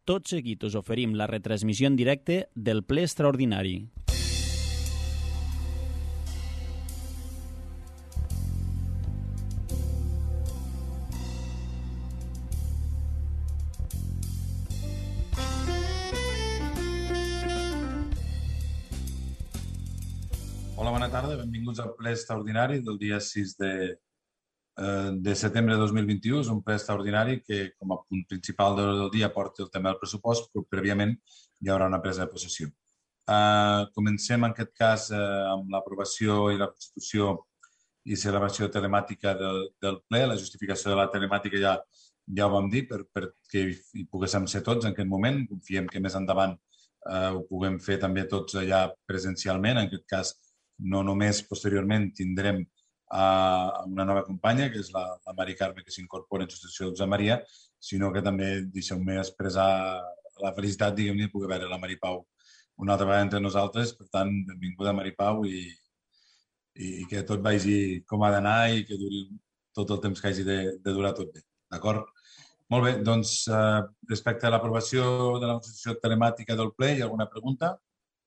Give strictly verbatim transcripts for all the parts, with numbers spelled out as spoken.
Tot seguit us oferim la retransmissió en directe del ple extraordinari. Hola, bona tarda. Benvinguts al ple extraordinari del dia sis de, de setembre de dos mil vint-i-u. És un ple extraordinari que, com a punt principal del dia, porta el tema del pressupost, però prèviament hi haurà una presa de possessió. Uh, comencem, en aquest cas, uh, amb l'aprovació i la constitució i celebració telemàtica del, del ple. La justificació de la telemàtica ja, ja ho vam dir, per, perquè hi poguéssim ser tots en aquest moment. Confiem que més endavant uh, ho puguem fer també tots allà presencialment. En aquest cas, no només posteriorment tindrem uh, una nova companya, que és la, la Mari Carme, que s'incorpora en substitució de Josep Maria, sinó que també deixeu-me expressar la felicitat, diguem-ne, de poder veure la Mari Pau una altra vegada entre nosaltres. Per tant, benvinguda, Mari Pau, i, i que tot vagi com ha d'anar i que duri tot el temps que hagi de, de durar tot bé. D'acord? Molt bé, doncs, uh, respecte a l'aprovació de la constitució telemàtica del ple, hi ha alguna pregunta?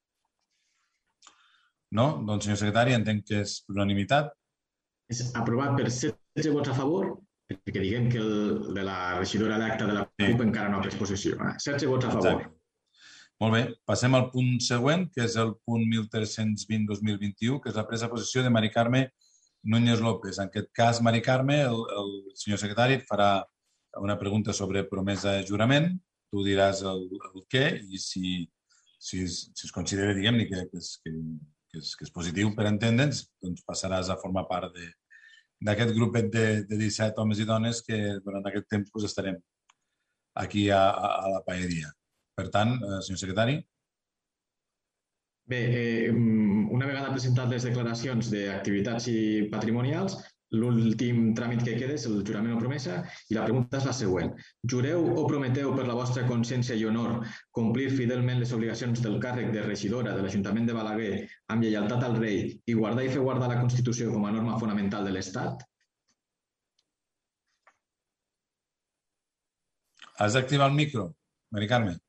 No? Doncs, senyor secretari, entenc que és per unanimitat. És aprovat per setze vots a favor, perquè diguem que el de la regidora d'acta de la C U P sí. encara no ha pres possessió. setze vots a favor. Exacte. Molt bé. Passem al punt següent, que és el punt mil tres-cents vint dos mil vint-i-u, que és la presa de possessió de Mari Carme Núñez López. En aquest cas, Mari Carme, el, el senyor secretari farà una pregunta sobre promesa de jurament. Tu diràs el, el què i si, si, es, si es considera, diguem-ne, que, que, és, que, que, és, que és positiu per entendre'ns, doncs passaràs a formar part de, d'aquest grupet de, de disset homes i dones que durant aquest temps doncs, estarem aquí a, a, a la paeria. Per tant, eh, senyor secretari. Bé, eh, una vegada presentat les declaracions d'activitats i patrimonials, l'últim tràmit que queda és el jurament o promesa i la pregunta és la següent. Jureu o prometeu per la vostra consciència i honor complir fidelment les obligacions del càrrec de regidora de l'Ajuntament de Balaguer amb lleialtat al rei i guardar i fer guardar la Constitució com a norma fonamental de l'Estat? Has d'activar el micro, Mari Carme.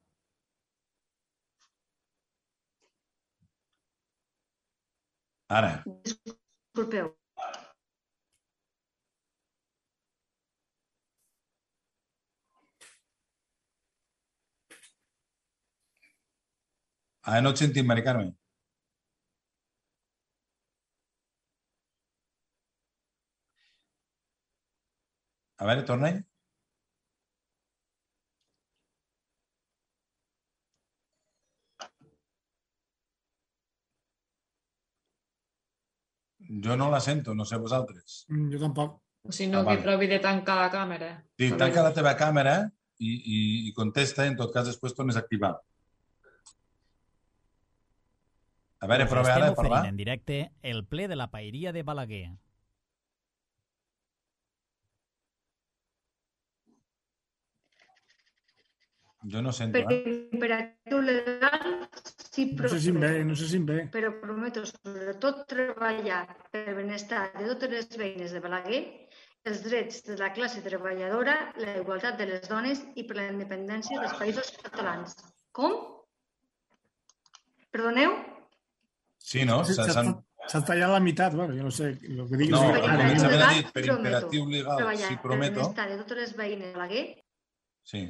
Ara. Disculpeu. Ara no et sentim, Mari Carme. A veure, torna-hi. Jo no la sento, no sé vosaltres. Jo tampoc. O si no, ah, que provi de tancar la càmera. Sí, tanca la teva càmera i, i, i contesta, en tot cas després tornes a activar. A veure, prova ara de parlar. Estem oferint en directe el ple de la paeria de Balaguer. Jo no sento, per eh? imperatiu legal, sí, no sé si em ve, no sé si em ve. Però prometo sobretot treballar per el benestar de totes les veïnes de Balaguer, els drets de la classe treballadora, la igualtat de les dones i per la independència dels països catalans. Com? Perdoneu? Sí, no? S'ha tallat la meitat, bueno, jo no sé. El que diguis no, és... per, legal, dit, per imperatiu legal, treballar si prometo... per el benestar de totes les veïnes de Balaguer. Sí.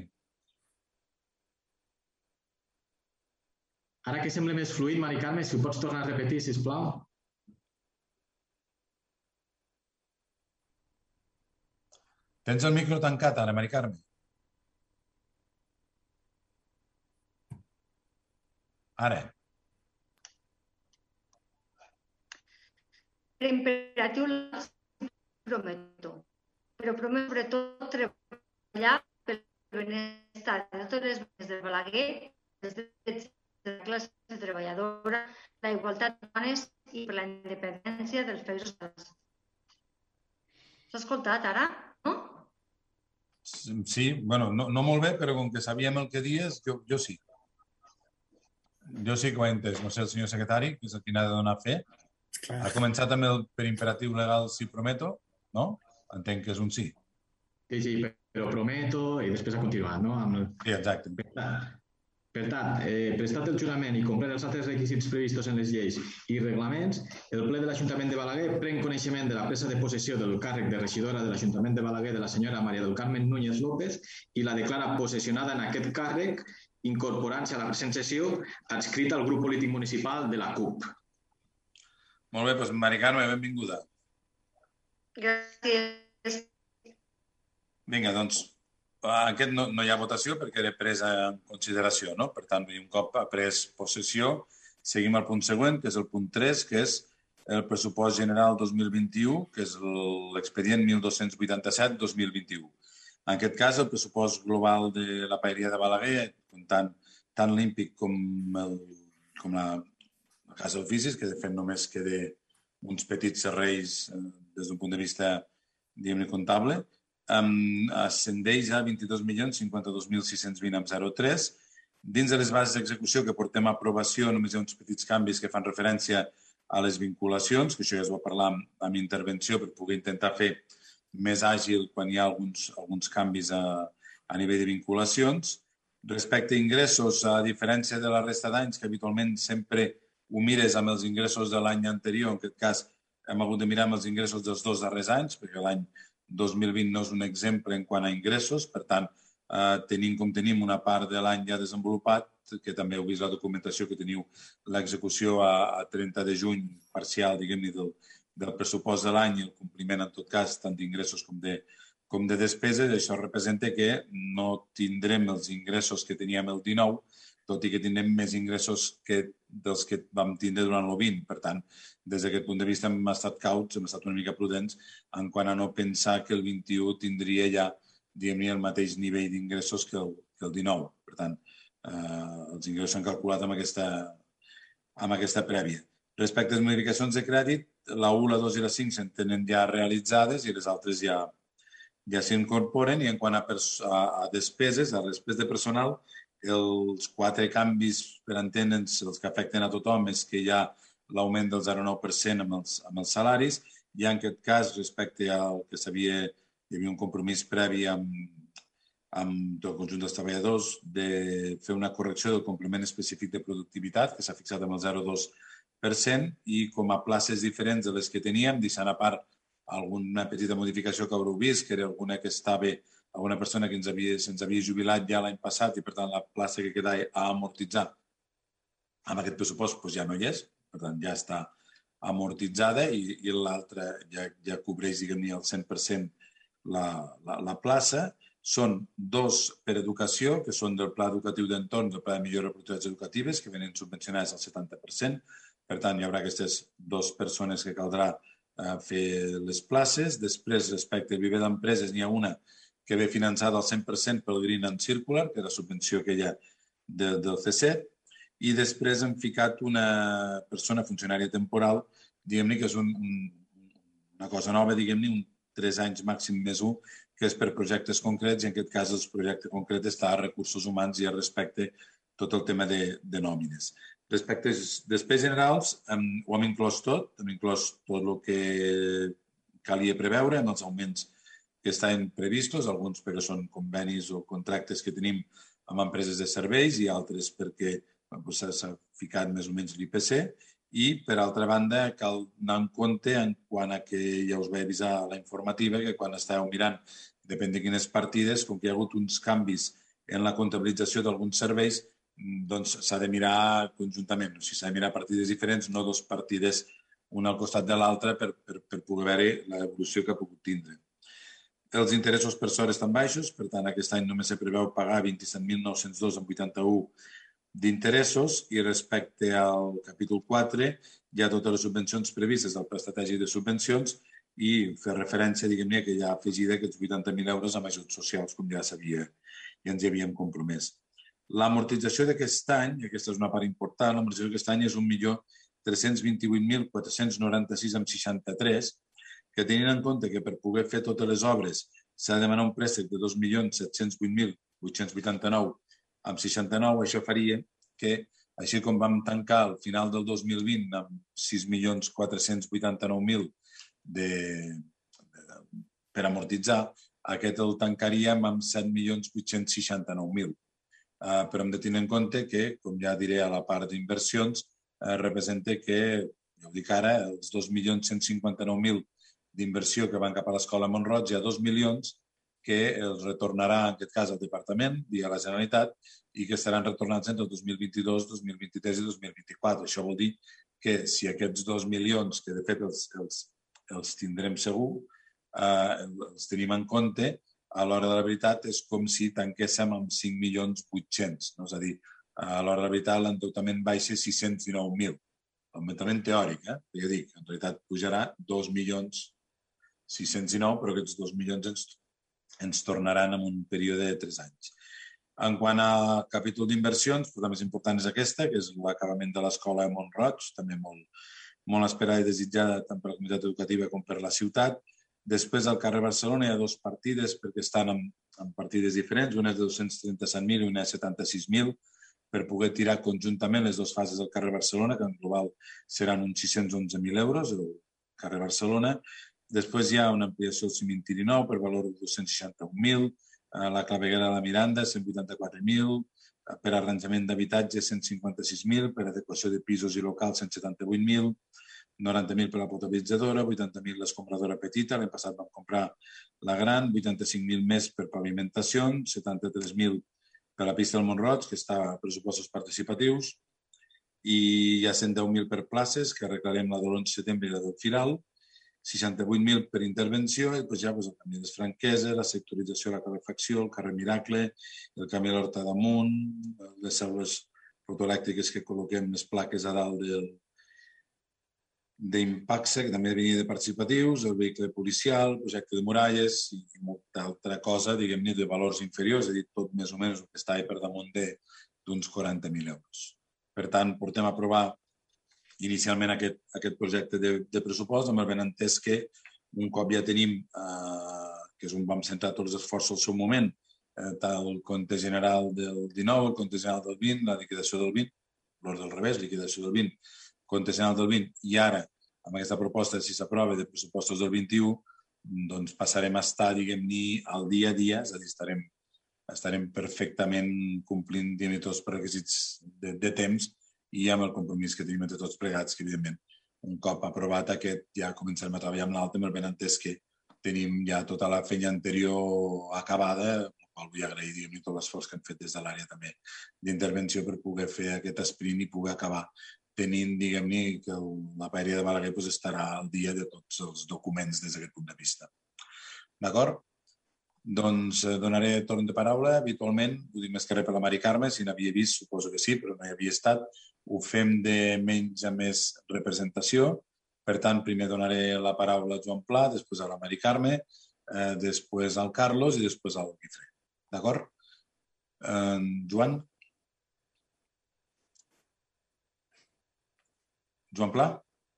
Ara que sembla més fluid, Mari Carme, si ho pots tornar a repetir, sisplau. Tens el micro tancat ara, Mari Carme. Ara. Per imperatiu prometo, però prometo sobretot treballar pel benestar de totes les veïnes de Balaguer, els drets de la classe treballadora, la igualtat de dones i per la independència dels països catalans. S'ha escoltat ara, no? Sí, bueno, no, no molt bé, però com que sabíem el que dies, jo, jo sí. Jo sí que ho he entès. No sé, el senyor secretari, que és el que n'ha de donar fe. Ha començat amb el per imperatiu legal si prometo, no? Entenc que és un sí. Sí, sí, però prometo i després ha continuat, no? Amb el... Sí, exacte. Per tant, per tant eh, prestat el jurament i complir els altres requisits previstos en les lleis i reglaments, el ple de l'Ajuntament de Balaguer pren coneixement de la presa de possessió del càrrec de regidora de l'Ajuntament de Balaguer de la senyora Maria del Carmen Núñez López i la declara possessionada en aquest càrrec, incorporant-se a la present sessió adscrita al grup polític municipal de la C U P. Molt bé, doncs Mari Carme, benvinguda. Gràcies. Vinga, doncs, aquest no, no hi ha votació perquè era presa en consideració, no? Per tant, un cop ha pres possessió, seguim al punt següent, que és el punt tres, que és el pressupost general dos mil vint-i-u, que és l'expedient mil dos-cents vuitanta-set dos mil vint-i-u. En aquest cas, el pressupost global de la Paeria de Balaguer, comptant tant l'Ímpic com, el, com la, la Casa d'Oficis, que de fet només queda uns petits serveis eh, des d'un punt de vista, diguem-ne, comptable, Um, ascendeix a vint-i-dos milions cinquanta-dos mil sis-cents vint coma zero tres. Dins de les bases d'execució que portem a aprovació només hi ha uns petits canvis que fan referència a les vinculacions, que això ja es va parlar amb, amb intervenció per poder intentar fer més àgil quan hi ha alguns, alguns canvis a, a nivell de vinculacions. Respecte a ingressos, a diferència de la resta d'anys, que habitualment sempre ho mires amb els ingressos de l'any anterior, en aquest cas hem hagut de mirar amb els ingressos dels dos darrers anys, perquè l'any dos mil vint no és un exemple en quant a ingressos, per tant, eh, tenim com tenim una part de l'any ja desenvolupat, que també heu vist la documentació que teniu l'execució a, a trenta de juny parcial, diguem-ne, del, del pressupost de l'any i el compliment, en tot cas, tant d'ingressos com de, com de despeses. Això representa que no tindrem els ingressos que teníem el dinou, tot i que tindrem més ingressos que dels que vam tindre durant el vint. Per tant, des d'aquest punt de vista hem estat cauts, hem estat una mica prudents en quant a no pensar que el vint-i-u tindria ja, diguem-ne, el mateix nivell d'ingressos que, que el dinou. Per tant, eh, els ingressos s'han calculat amb aquesta, amb aquesta prèvia. Respecte a les modificacions de crèdit, la u, la dos i la cinc se'n tenen ja realitzades i les altres ja, ja s'incorporen. I en quant a, a, a despeses, a despeses de personal, els quatre canvis per entendre'ns, els que afecten a tothom, és que hi ha l'augment del zero coma nou per cent amb els, amb els salaris i en aquest cas, respecte al que s'havia, hi havia un compromís previ amb, amb el conjunt dels treballadors de fer una correcció del complement específic de productivitat, que s'ha fixat amb el zero coma dos per cent, i com a places diferents de les que teníem, deixant a part alguna petita modificació que haureu vist, que era alguna que estava a una persona que ens havia, se'ns havia jubilat ja l'any passat i, per tant, la plaça que quedava a amortitzar amb aquest pressupost doncs ja no hi és, per tant, ja està amortitzada i, i l'altra ja, ja cobreix, diguem-ne, el cent per cent la, la, la plaça. Són dos per educació, que són del Pla Educatiu d'Entorn, del Pla de Millora d'Oportunitats Educatives, que venen subvencionades al setanta per cent. Per tant, hi haurà aquestes dues persones que caldrà eh, fer les places. Després, respecte al viver d'empreses, n'hi ha una que ve finançada al cent per cent pel Green and Circular, que és la subvenció que hi ha de, del C set, i després hem ficat una persona funcionària temporal, diguem-ne que és un, un, una cosa nova, diguem-ne, un tres anys màxim més un, que és per projectes concrets, i en aquest cas el projecte concret està a recursos humans i a respecte tot el tema de, de nòmines. Respecte a despeses generals, hem, ho hem inclòs tot, hem inclòs tot el que calia preveure amb els augments que estan previstos, alguns perquè són convenis o contractes que tenim amb empreses de serveis i altres perquè s'ha ficat més o menys l'I P C, i, per altra banda, cal anar en compte en quant a que ja us vaig avisar a la informativa que quan estàveu mirant, depèn de quines partides, com que hi ha hagut uns canvis en la comptabilització d'alguns serveis, doncs s'ha de mirar conjuntament, o sigui, s'ha de mirar partides diferents, no dos partides una al costat de l'altra per, per, per poder veure l'evolució que ha pogut tindre. Els interessos per sort estan baixos, per tant, aquest any només se preveu pagar vint-i-set mil nou-cents dos coma vuitanta-u d'interessos, i respecte al capítol quatre hi ha totes les subvencions previstes del Pla Estratègic de Subvencions i fer referència, diguem-ne, que hi ha afegida aquests vuitanta mil euros amb ajuts socials, com ja sabia i ens hi havíem compromès. L'amortització d'aquest any, i aquesta és una part important, l'amortització d'aquest any és un milió tres-cents vint-i-vuit mil quatre-cents noranta-sis coma seixanta-tres, que tenint en compte que per poder fer totes les obres s'ha de demanar un préstec de dos milions set-cents vuit mil vuit-cents vuitanta-nou amb seixanta-nou, això faria que, així com vam tancar al final del dos mil vint amb sis milions quatre-cents vuitanta-nou mil de, de, per amortitzar, aquest el tancaríem amb set milions vuit-cents seixanta-nou mil. Uh, però hem de tenir en compte que, com ja diré a la part d'inversions, uh, representa que, ja ho dic ara, els dos milions cent cinquanta-nou mil d'inversió que van cap a l'escola Mont-roig, hi ha dos milions que els retornarà, en aquest cas, al departament, via la Generalitat, i que estaran retornats entre el dos mil vint-i-dos, dos mil vint-i-tres i dos mil vint-i-quatre. Això vol dir que si aquests dos milions, que de fet els, els, els tindrem segur, eh, els tenim en compte, a l'hora de la veritat és com si tanquéssim amb cinc milions vuit-cents. No? És a dir, a l'hora de la veritat l'endeutament baixa sis-cents dinou mil. L'endeutament teòric, eh? Ja dic, en realitat pujarà dos milions sis-cents dinou, però aquests dos milions ens, ens tornaran en un període de tres anys. En quant al capítol d'inversions, la més important és aquesta, que és l'acabament de l'escola de Mont-roig, també molt, molt esperada i desitjada tant per la comunitat educativa com per la ciutat. Després, al carrer Barcelona, hi ha dues partides perquè estan en, en partides diferents. Una és de dos-cents trenta-set mil i una és setanta-sis mil per poder tirar conjuntament les dues fases del carrer Barcelona, que en global seran uns sis-cents onze mil euros, el carrer Barcelona. Després hi ha una ampliació del cimentiri nou per valor de dos-cents seixanta-un mil, la claveguera de la Miranda, cent vuitanta-quatre mil, per arranjament d'habitatge, cent cinquanta-sis mil, per adequació de pisos i locals, cent setanta-vuit mil, noranta mil per la potabilitzadora, vuitanta mil l'escombradora petita, l'any passat vam comprar la gran, vuitanta-cinc mil més per pavimentacions, setanta-tres mil per la pista del Mont-roig, que està a pressupostos participatius, i hi ha cent deu mil per places, que arreglarem la de l'onze de setembre i la del Firal, seixanta-vuit mil per intervenció, i doncs ja doncs, el camí de Franquesa, la sectorització de la calefacció, el carrer Miracle, el camí de l'Horta d'Amunt, les cèl·lules fotoelèctriques que col·loquem les plaques a dalt del d'Impacsa, que també venia de participatius, el vehicle policial, el projecte de muralles i molta altra cosa, diguem-ne, de valors inferiors, és a dir, tot més o menys el que estava per damunt d'uns quaranta mil euros. Per tant, portem a aprovar inicialment aquest, aquest projecte de, de pressupost, amb el benentès que un cop ja tenim, eh, que és on vam centrar tots els esforços al seu moment, eh, tant el compte general del dinou, el compte general del vint, la liquidació del vint, l'ordre del revés, liquidació del vint, compte general del vint, i ara, amb aquesta proposta, si s'aprova de pressupostos del vint-i-u, doncs passarem a estar, diguem-ne, al dia a dia, és a dir, estarem, estarem perfectament complint tots els requisits de, de temps i amb el compromís que tenim entre tots plegats, que, evidentment, un cop aprovat aquest, ja començarem a treballar amb l'altre, amb el benentès que tenim ja tota la feina anterior acabada, el qual vull agrair, diguem-ne, tot l'esforç que han fet des de l'àrea també d'intervenció per poder fer aquest sprint i poder acabar tenint, diguem-ne, que la paeria de Balaguer pues, estarà al dia de tots els documents des d'aquest punt de vista. D'acord? Doncs eh, donaré torn de paraula. Habitualment, ho dic més que res per la Mari Carme, si n'havia vist, suposo que sí, però no hi havia estat. Ho fem de menys a més representació. Per tant, primer donaré la paraula a Joan Pla, després a la Mari Carme, eh, després al Carlos i després al Guifré. D'acord? Eh, Joan? Joan Pla?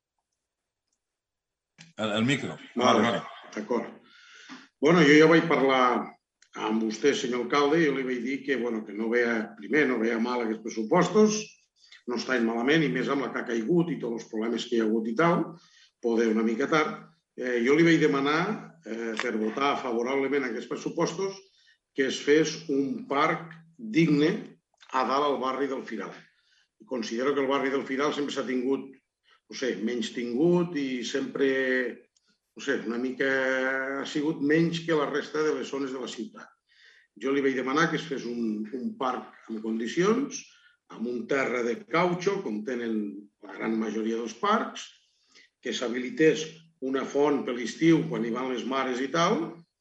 El, el micro. Vale, vale. D'acord. Bueno, jo ja vaig parlar amb vostè, senyor alcalde, i jo li vaig dir que, bueno, que no veia, primer, no veia mal aquests pressupostos, no estaven malament, i més amb la que ha caigut i tots els problemes que hi ha hagut i tal, poder una mica tard. Eh, jo li vaig demanar, eh, per votar favorablement a aquests pressupostos, que es fes un parc digne a dalt al barri del Firal. Considero que el barri del Firal sempre s'ha tingut, no sé, menys tingut i sempre, no sé, una mica ha sigut menys que la resta de les zones de la ciutat. Jo li vaig demanar que es fes un, un parc en condicions, amb un terra de cautxo, com tenen la gran majoria dels parcs, que s'habilités una font per l'estiu quan hi van les mares i tal,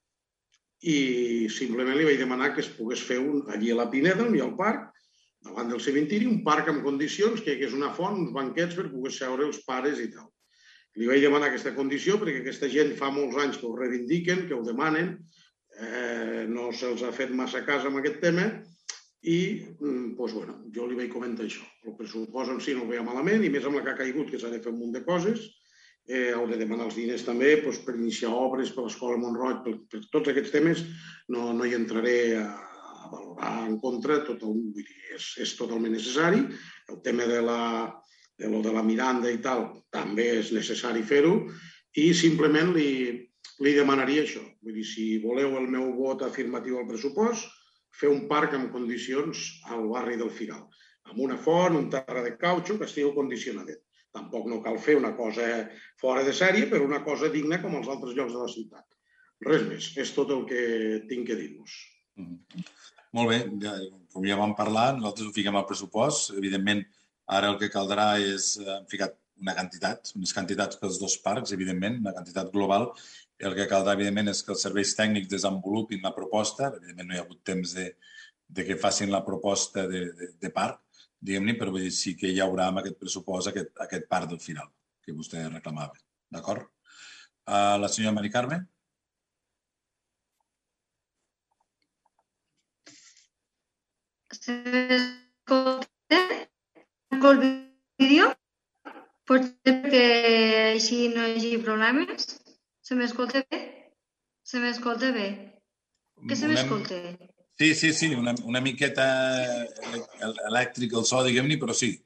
i simplement li vaig demanar que es pogués fer un, allí a la Pineda, on hi ha el parc, davant del cementiri, un parc en condicions, que hi hagués una font, uns banquets per poder seure els pares i tal. Li vaig demanar aquesta condició perquè aquesta gent fa molts anys que ho reivindiquen, que ho demanen, eh, no se'ls ha fet massa cas amb aquest tema i doncs, bueno, jo li vaig comentar això. El pressupost en si no ho veia malament i més amb la que ha caigut, que s'ha de fer un munt de coses, eh, heu de demanar els diners també doncs, per iniciar obres, per l'escola Mont-roig, per, per tots aquests temes no, no hi entraré a a valorar en contra, tot el, vull dir, és, és totalment necessari. El tema de la, de lo de la Miranda i tal també és necessari fer-ho i simplement li, li demanaria això. Vull dir, si voleu el meu vot afirmatiu al pressupost, fer un parc en condicions al barri del Firal, amb una font, un terra de cautxo que estigui condicionadet. Tampoc no cal fer una cosa fora de sèrie, però una cosa digna com els altres llocs de la ciutat. Res més, és tot el que tinc que dir-vos. Molt bé, com ja vam parlar, nosaltres ho fiquem al pressupost. Evidentment, ara el que caldrà és ficar una quantitat, unes quantitats pels dos parcs, evidentment, una quantitat global. El que caldrà, evidentment, és que els serveis tècnics desenvolupin la proposta. Evidentment, no hi ha hagut temps de, de que facin la proposta de, de, de parc, diguem-ne, però vull dir, sí que hi haurà amb aquest pressupost aquest, aquest parc del final, que vostè reclamava. D'acord? Uh, la senyora Mari Carme? S'escolta el vídeo? Potser perquè així no hi hagi problemes? Se m'escolta bé? Se m'escolta bé? Què se m'escolta? Sí, sí, sí, una, una miqueta elèctric el so, diguem-ne, però sí.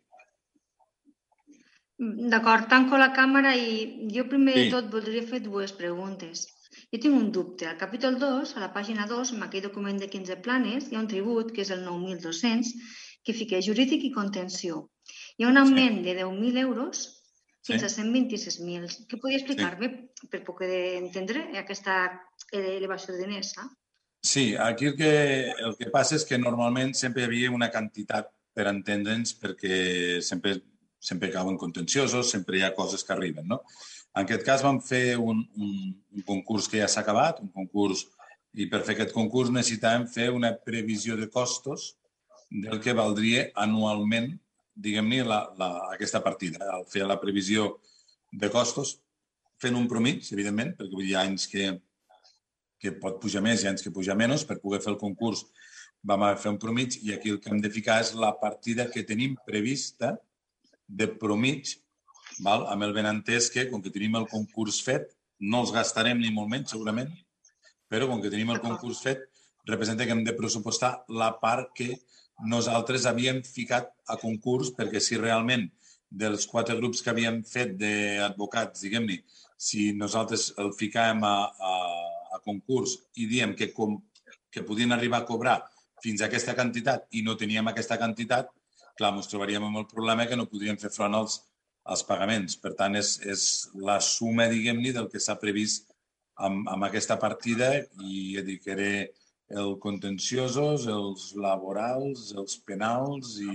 D'acord, tanco la càmera i jo primer de tot voldria fer dues preguntes. Jo tinc un dubte. Al capítol dos, a la pàgina dos, en aquell document de quinze planes, hi ha un tribut, que és el nou mil dos-cents, que fica jurídic i contenció. Hi ha un augment de deu mil euros fins a cent vint-i-sis mil. Què podria explicar-me per poder entendre aquesta elevació de diners? Sí, aquí el que, el que passa és que normalment sempre hi havia una quantitat per entendre'ns perquè sempre, sempre cauen contenciosos, sempre hi ha coses que arriben, no? En aquest cas vam fer un, un, un concurs que ja s'ha acabat, un concurs, i per fer aquest concurs necessitàvem fer una previsió de costos del que valdria anualment, diguem-ne, la, la, aquesta partida. Al fer la previsió de costos, fent un promig, evidentment, perquè hi ha anys que, que pot pujar més i anys que puja menys, per poder fer el concurs vam fer un promig i aquí el que hem de ficar és la partida que tenim prevista de promig, val? Amb el benentès que, com que tenim el concurs fet, no els gastarem ni molt menys, segurament, però com que tenim el concurs fet, representa que hem de pressupostar la part que nosaltres havíem ficat a concurs, perquè si realment dels quatre grups que havíem fet d'advocats, diguem-ne, si nosaltres el ficàvem a, a, a concurs i diem que, com, que podien arribar a cobrar fins a aquesta quantitat i no teníem aquesta quantitat, clar, ens trobaríem amb el problema que no podríem fer front als, als pagaments. Per tant, és, és la suma, diguem-ne, del que s'ha previst amb, amb aquesta partida i dedicaré els contenciosos, els laborals, els penals i,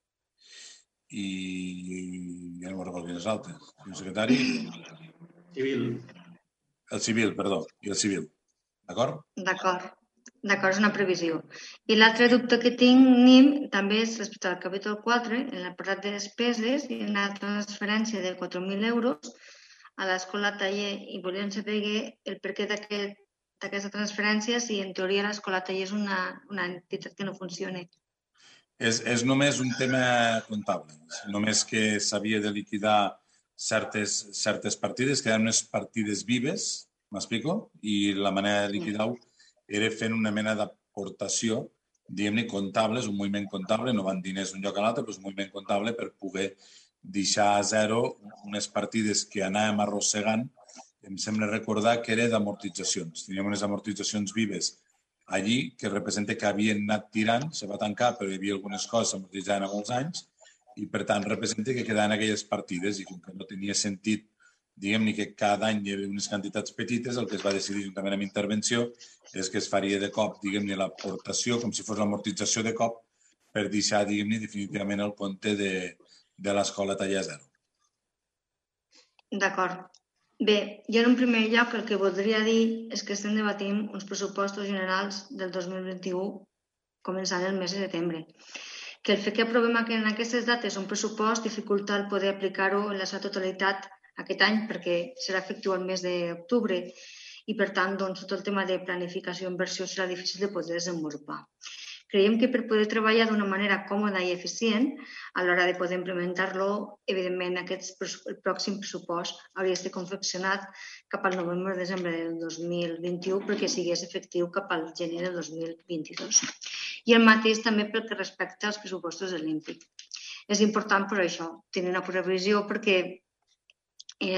i ja no me'n recordo quines altres. El secretari? Civil. El civil, perdó, i el civil. D'acord? D'acord. D'acord, és una previsió. I l'altre dubte que tinc també és respecte al capítol quatre, en l'apartat de despeses, i una transferència de quatre mil euros a l'escola taller i volíem saber el perquè d'aquesta transferència si en teoria l'escola taller és una, una entitat que no funciona. És, és només un tema comptable. Només que s'havia de liquidar certes, certes partides, que eren unes partides vives, m'explico? I la manera de liquidar-ho era fent una mena d'aportació, diguem-ne, comptable, és un moviment comptable, no van diners d'un lloc a l'altre, però és un moviment comptable per poder deixar a zero unes partides que anàvem arrossegant. Em sembla recordar que era d'amortitzacions. Teníem unes amortitzacions vives allí que representa que havien anat tirant, se va tancar, però hi havia algunes coses que amortitzaven a molts anys i, per tant, representa que quedaven aquelles partides i com que no tenia sentit, diguem-ne que cada any hi havia unes quantitats petites, el que es va decidir juntament amb intervenció és que es faria de cop, diguem-ne, l'aportació, com si fos l'amortització de cop, per deixar, diguem-ne, definitivament el compte de, de l'escola taller zero. D'acord. Bé, jo en un primer lloc el que voldria dir és que estem debatint uns pressupostos generals del dos mil vint-i-u començant el mes de setembre. Que el fet que aprovem en aquestes dates un pressupost dificulta el poder aplicar-ho en la seva totalitat aquest any perquè serà efectiu el mes d'octubre i, per tant, doncs, tot el tema de planificació i inversió serà difícil de poder desenvolupar. Creiem que per poder treballar d'una manera còmoda i eficient, a l'hora de poder implementar-lo, evidentment, aquest pròxim pressupost hauria de ser confeccionat cap al novembre o desembre del dos mil vint-i-u perquè sigués efectiu cap al gener del dos mil vint-i-dos. I el mateix també pel que respecta als pressupostos de l'I N P I. És important per això, tenir una previsió perquè és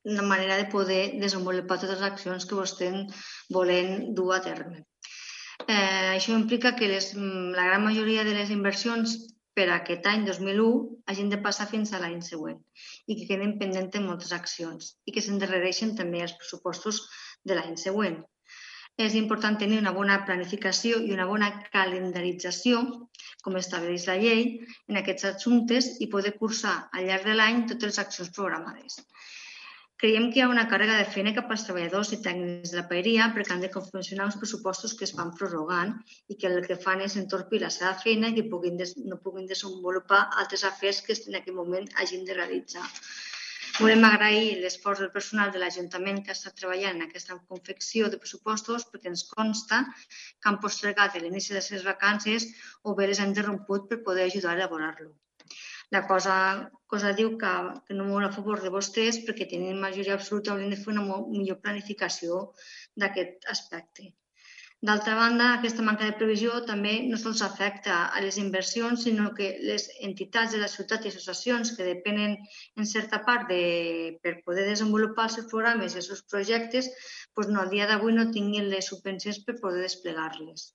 una manera de poder desenvolupar totes les accions que vostès volen dur a terme. Eh, això implica que les, la gran majoria de les inversions per a aquest any dos mil u hagin de passar fins a l'any següent i que queden pendents moltes accions i que s'endarrereixen també els pressupostos de l'any següent. És important tenir una bona planificació i una bona calendarització, com estableix la llei, en aquests assumptes i poder cursar al llarg de l'any totes les accions programades. Creiem que hi ha una càrrega de feina cap als treballadors i tècnics de la paeria perquè han de funcionar uns pressupostos que es van prorrogant i que el que fan és entorpir la seva feina i que no puguin desenvolupar altres afers que en aquest moment hagin de realitzar. Volem agrair l'esforç del personal de l'Ajuntament que ha estat treballant en aquesta confecció de pressupostos perquè ens consta que han postergat l'inici de les seves vacances o bé les han interromput per poder ajudar a elaborar-lo. La cosa, cosa diu que, que no molt a favor de vostès perquè tenint majoria absoluta haurien de fer una millor planificació d'aquest aspecte. D'altra banda, aquesta manca de previsió també no sols afecta a les inversions, sinó que les entitats de la ciutat i associacions que depenen en certa part de, per poder desenvolupar els seus programes i els seus projectes, doncs no, a dia d'avui no tinguin les subvencions per poder desplegar-les.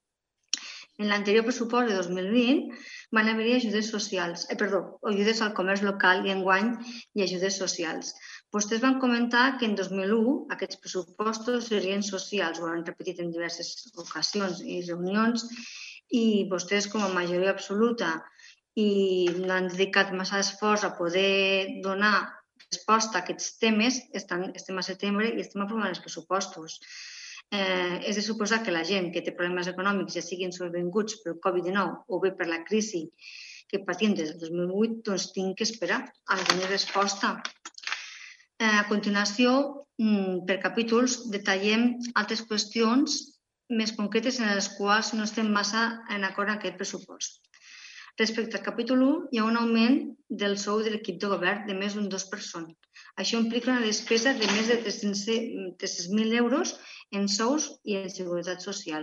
En l'anterior pressupost de dos mil vint van haver-hi ajudes socials, eh, perdó, ajudes al comerç local i enguany i ajudes socials. Vostès van comentar que en dos mil u aquests pressupostos serien socials, ho han repetit en diverses ocasions i reunions, i vostès com a majoria absoluta i no han dedicat massa esforç a poder donar resposta a aquests temes, estem a setembre i estem aprovant els pressupostos. Eh, és de suposar que la gent que té problemes econòmics ja siguin sobrevinguts pel covid dinou o bé per la crisi que patim des del dos mil vuit, doncs tinc que esperar a tenir resposta. Eh, a continuació, per capítols, detallem altres qüestions més concretes en les quals no estem massa en acord amb aquest pressupost. Respecte al capítol u, hi ha un augment del sou de l'equip de govern de més d'un dos per cent. Això implica una despesa de més de tres-cents mil euros en sous i en seguretat social.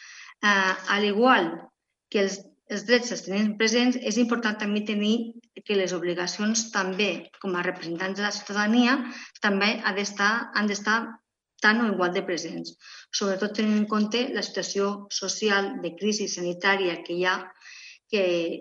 A l'igual que els, els drets els tenim presents, és important també tenir que les obligacions també, com a representants de la ciutadania, també han d'estar tan o igual de presents. Sobretot tenint en compte la situació social de crisi sanitària que hi ha, que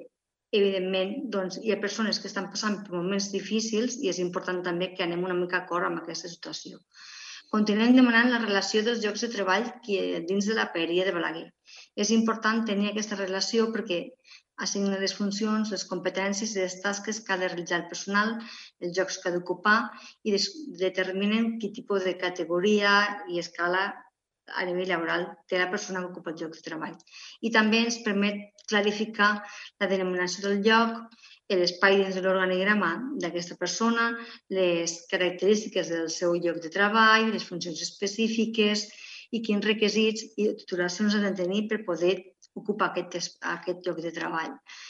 evidentment doncs, hi ha persones que estan passant per moments difícils i és important també que anem una mica d'acord amb aquesta situació. Continuem demanant la relació dels llocs de treball dins de la paeria de Balaguer. És important tenir aquesta relació perquè assigna les funcions, les competències i les tasques que ha de realitzar el personal, els llocs que ha d'ocupar i determinen quin tipus de categoria i escala a nivell laboral té la persona que ocupa el lloc de treball. I també ens permet clarificar la denominació del lloc, l'espai dins de l'organigrama d'aquesta persona, les característiques del seu lloc de treball, les funcions específiques i quins requisits i titulacions han de tenir per poder ocupar aquest, aquest lloc de treball.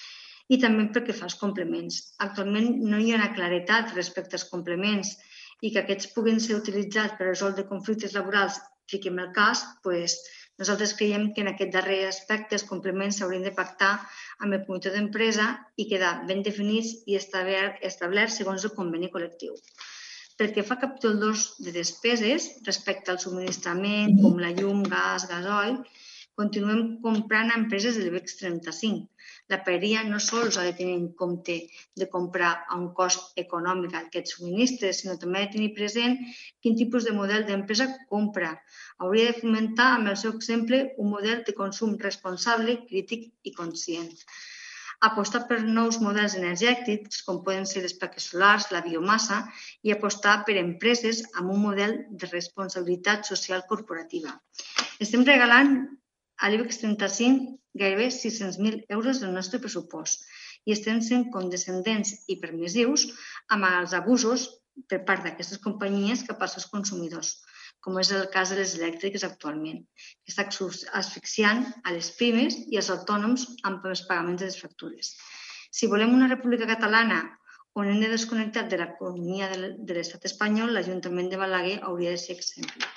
I també perquè fa els complements. Actualment no hi ha una claretat respecte als complements i que aquests puguin ser utilitzats per resoldre conflictes laborals, fiquem el cas, doncs nosaltres creiem que en aquest darrer aspecte els complements s'haurien de pactar amb el comitè d'empresa i quedar ben definits i establerts segons el conveni col·lectiu. Pel que fa al capítol dos de despeses, respecte al subministrament, com la llum, gas, gasoil, continuem comprant a empreses de l'IBEX trenta-cinc. La paeria no sols ha de tenir en compte de comprar a un cost econòmic aquests subministres, sinó també ha de tenir present quin tipus de model d'empresa compra. Hauria de fomentar, amb el seu exemple, un model de consum responsable, crític i conscient. Apostar per nous models energètics, com poden ser les plaques solars, la biomassa, i apostar per empreses amb un model de responsabilitat social corporativa. Estem regalant a l'IBEX trenta-cinc gairebé sis-cents mil euros del nostre pressupost i estem sent condescendents i permissius amb els abusos per part d'aquestes companyies cap als seus consumidors, com és el cas de les elèctriques actualment, que està asfixiant a les pimes i als autònoms amb els pagaments de les factures. Si volem una república catalana on hem de desconnectar de l'economia de l'estat espanyol, l'Ajuntament de Balaguer hauria de ser exemple.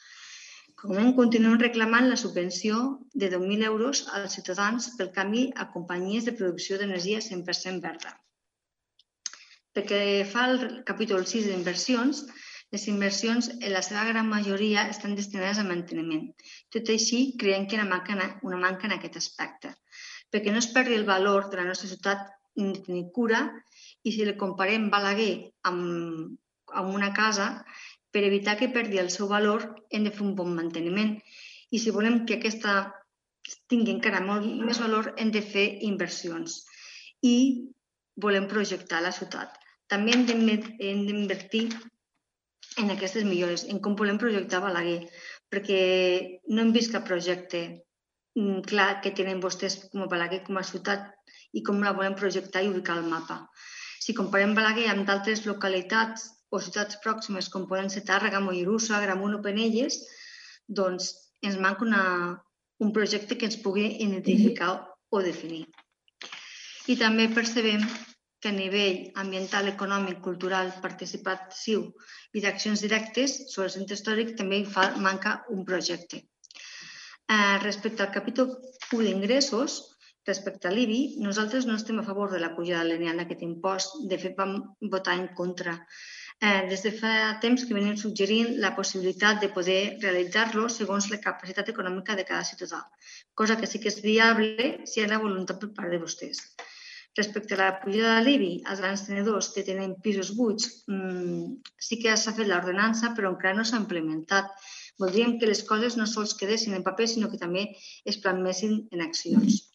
Com hem continuem reclamant la subvenció de deu mil euros als ciutadans pel canvi a companyies de producció d'energia cent per cent verda. Pel que fa al capítol sis d'inversions, Les inversions, en la seva gran majoria, estan destinades a manteniment. Tot i així, creiem que hi ha una manca en aquest aspecte, perquè no es perdi el valor de la nostra ciutat ni cura, i si li comparem Balaguer amb una casa, per evitar que perdi el seu valor, hem de fer un bon manteniment. I si volem que aquesta tingui encara molt més valor, hem de fer inversions i volem projectar la ciutat. També hem d'invertir en aquestes millores, en com volem projectar Balaguer, perquè no hem vist cap projecte clar que tenen vostès com a Balaguer, com a ciutat, i com la volem projectar i ubicar al mapa. Si comparem Balaguer amb d'altres localitats o ciutats pròximes, com poden ser Tàrrega, Mollerussa, Agramunt o Penelles, doncs ens manca un projecte que ens pugui identificar o definir. I també percebem que a nivell ambiental, econòmic, cultural, participatiu i d'accions directes sobre el centre històric també manca un projecte. Respecte al capítol u d'ingressos, respecte a l'I B I, nosaltres no estem a favor de la pujada lineal d'aquest impost. De fet, vam votar en contra. Des de fa temps que venim suggerint la possibilitat de poder realitzar-lo segons la capacitat econòmica de cada ciutadà, cosa que sí que és viable si hi ha la voluntat per part de vostès. Respecte a la pujada de l'I B I, als grans tenedors que tenen pisos buits, sí que s'ha fet l'ordenança, però encara no s'ha implementat. Voldríem que les coses no sols quedessin en paper, sinó que també es plasmessin en accions.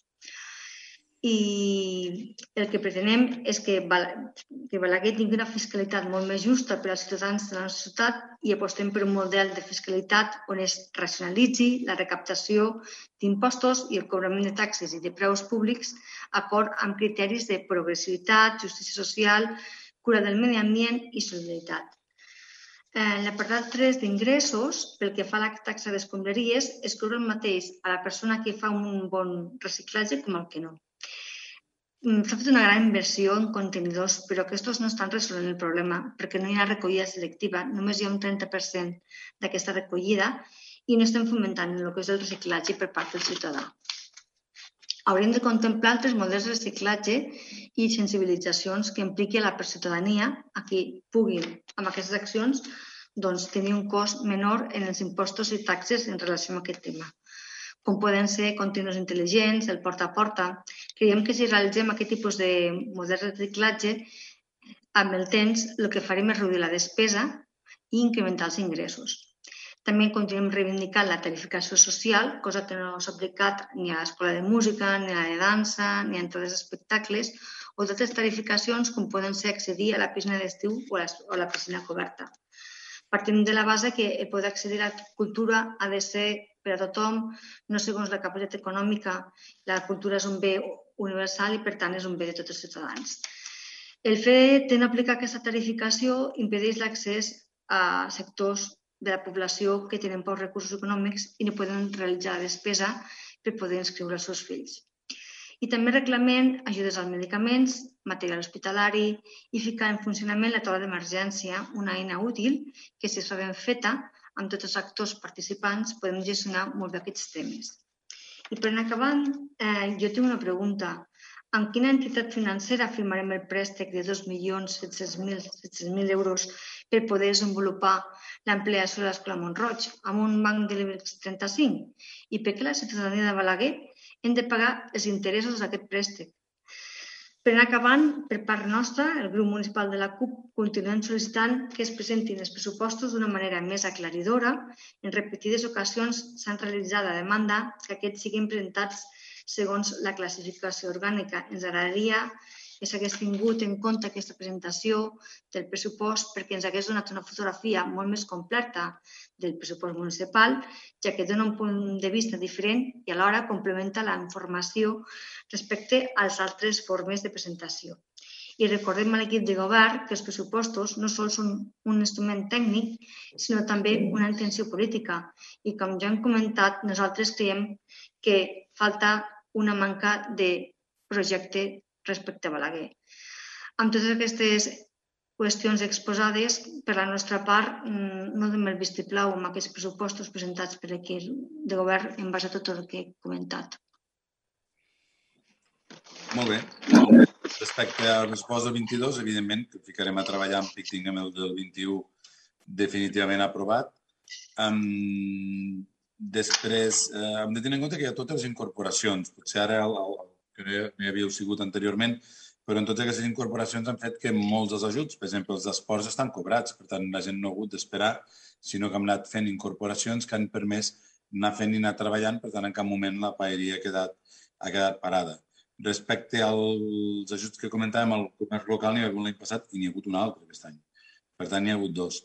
I el que pretenem és que Balaguer tingui una fiscalitat molt més justa per als ciutadans de la nostra ciutat i apostem per un model de fiscalitat on es racionalitzi la recaptació d'impostos i el cobrament de taxes i de preus públics d'acord amb criteris de progressivitat, justícia social, cura del medi ambient i solidaritat. En l'apartat tres d'ingressos, pel que fa a la taxa d'escombraries, es cobra el mateix a la persona que fa un bon reciclatge com al que no. S'ha fet una gran inversió en contenidors, però aquests no estan resolent el problema perquè no hi ha recollida selectiva, només hi ha un trenta per cent d'aquesta recollida i no estem fomentant el que és el reciclatge per part del ciutadà. Hauríem de contemplar altres models de reciclatge i sensibilitzacions que impliqui a la ciutadania a que puguin, amb aquestes accions, tenir un cost menor en els impostos i taxes en relació amb aquest tema, com poden ser contenidors intel·ligents, el porta a porta. Creiem que si realitzem aquest tipus de model de reciclatge, amb el temps el que farem és reduir la despesa i incrementar els ingressos. També continuem reivindicant la tarificació social, cosa que no s'ha aplicat ni a l'escola de música, ni a la de dansa, ni a entrades d'espectacles, o d'altres tarificacions com poden ser accedir a la piscina d'estiu o a la piscina coberta. Partim de la base que el poder accedir a la cultura ha de ser per a tothom, no segons la capacitat econòmica. La cultura és un bé universal i, per tant, és un bé de tots els ciutadans. El fet de no aplicar aquesta tarificació impedeix l'accés a sectors de la població que tenen pocs recursos econòmics i no poden realitzar la despesa per poder inscriure els seus fills. I també reclamem ajudes als medicaments, material hospitalari i ficar en funcionament la taula d'emergència, una eina útil que, si es fa ben feta, amb tots els actors participants, podem gestionar molt bé aquests temes. I per anar acabant, jo tinc una pregunta. Amb quina entitat financera firmarem el préstec de dos milions set-cents mil euros per poder desenvolupar l'ampliació de l'Escola Mont-roig amb un banc de l'IBEX trenta-cinc? I per què la ciutadania de Balaguer hem de pagar els interessos d'aquest préstec? Per anar acabant, per part nostra, el grup municipal de la C U P continuem sol·licitant que es presentin els pressupostos d'una manera més aclaridora. En repetides ocasions s'han realitzat la demanda que aquests siguin presentats segons la classificació orgànica. Ens agradaria que s'hagués tingut en compte aquesta presentació del pressupost perquè ens hagués donat una fotografia molt més completa del pressupost municipal, ja que dona un punt de vista diferent i alhora complementa la informació respecte a les altres formes de presentació. I recordem a l'equip de govern que els pressupostos no sols són un instrument tècnic, sinó també una intenció política. I com ja hem comentat, nosaltres creiem que falta una manca de projecte respecte a Balaguer. Amb totes aquestes qüestions exposades, per la nostra part, no donem el vistiplau amb aquests pressupostos presentats per l'equip de govern en base a tot el que he comentat. Molt bé. Respecte al pressupost del vint-i-dos, evidentment, que ficarem a treballar en pic amb el del vint-i-u definitivament aprovat. Um, després, uh, hem de tenir en compte que hi ha totes les incorporacions. Potser ara el, el, que no hi havíeu sigut anteriorment, però en totes aquestes incorporacions han fet que molts dels ajuts, per exemple, els d'esports, estan cobrats. Per tant, la gent no ha hagut d'esperar, sinó que hem anat fent incorporacions que han permès anar fent i anar treballant. Per tant, en cap moment la paeria ha quedat, ha quedat parada. Respecte als ajuts que comentàvem, al comerç local n'hi ha hagut l'any passat i n'hi ha hagut un altre aquest any. Per tant, n'hi ha hagut dos.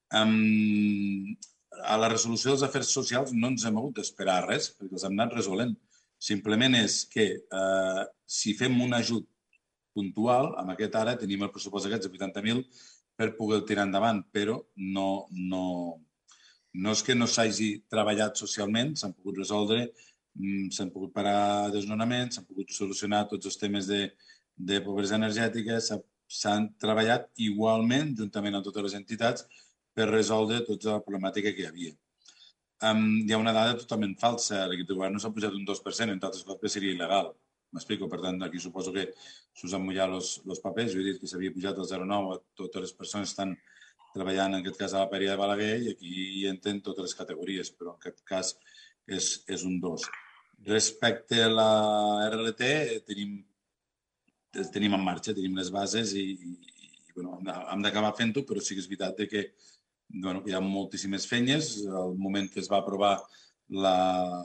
Um, a la resolució dels afers socials no ens hem hagut d'esperar res, perquè els hem anat resolent. Simplement és que uh, si fem un ajut puntual, amb aquest ara tenim el pressupost aquests de vuitanta mil per poder tirar endavant, però no, no, no és que no s'hagi treballat socialment, s'han pogut resoldre, s'han pogut parar desnonaments, s'han pogut solucionar tots els temes de, de pobresa energètica, s'han treballat igualment, juntament amb totes les entitats, per resoldre tota la problemàtica que hi havia. Um, hi ha una dada totalment falsa. L'equip de govern no s'ha pujat un dos per cent, entre altres coses, que seria il·legal. M'explico? Per tant, aquí suposo que s'us han mullat els papers. Jo he dit que s'havia pujat el zero coma nou a totes les persones que estan treballant, en aquest cas, a la paeria de Balaguer, i aquí hi entren totes les categories, però en aquest cas és, és un dos. Respecte a la R L T, tenim, tenim en marxa, tenim les bases i, i, i bueno, hem d'acabar fent-ho, però sí que és veritat que bueno, hi ha moltíssimes feines. Al moment que es va aprovar la,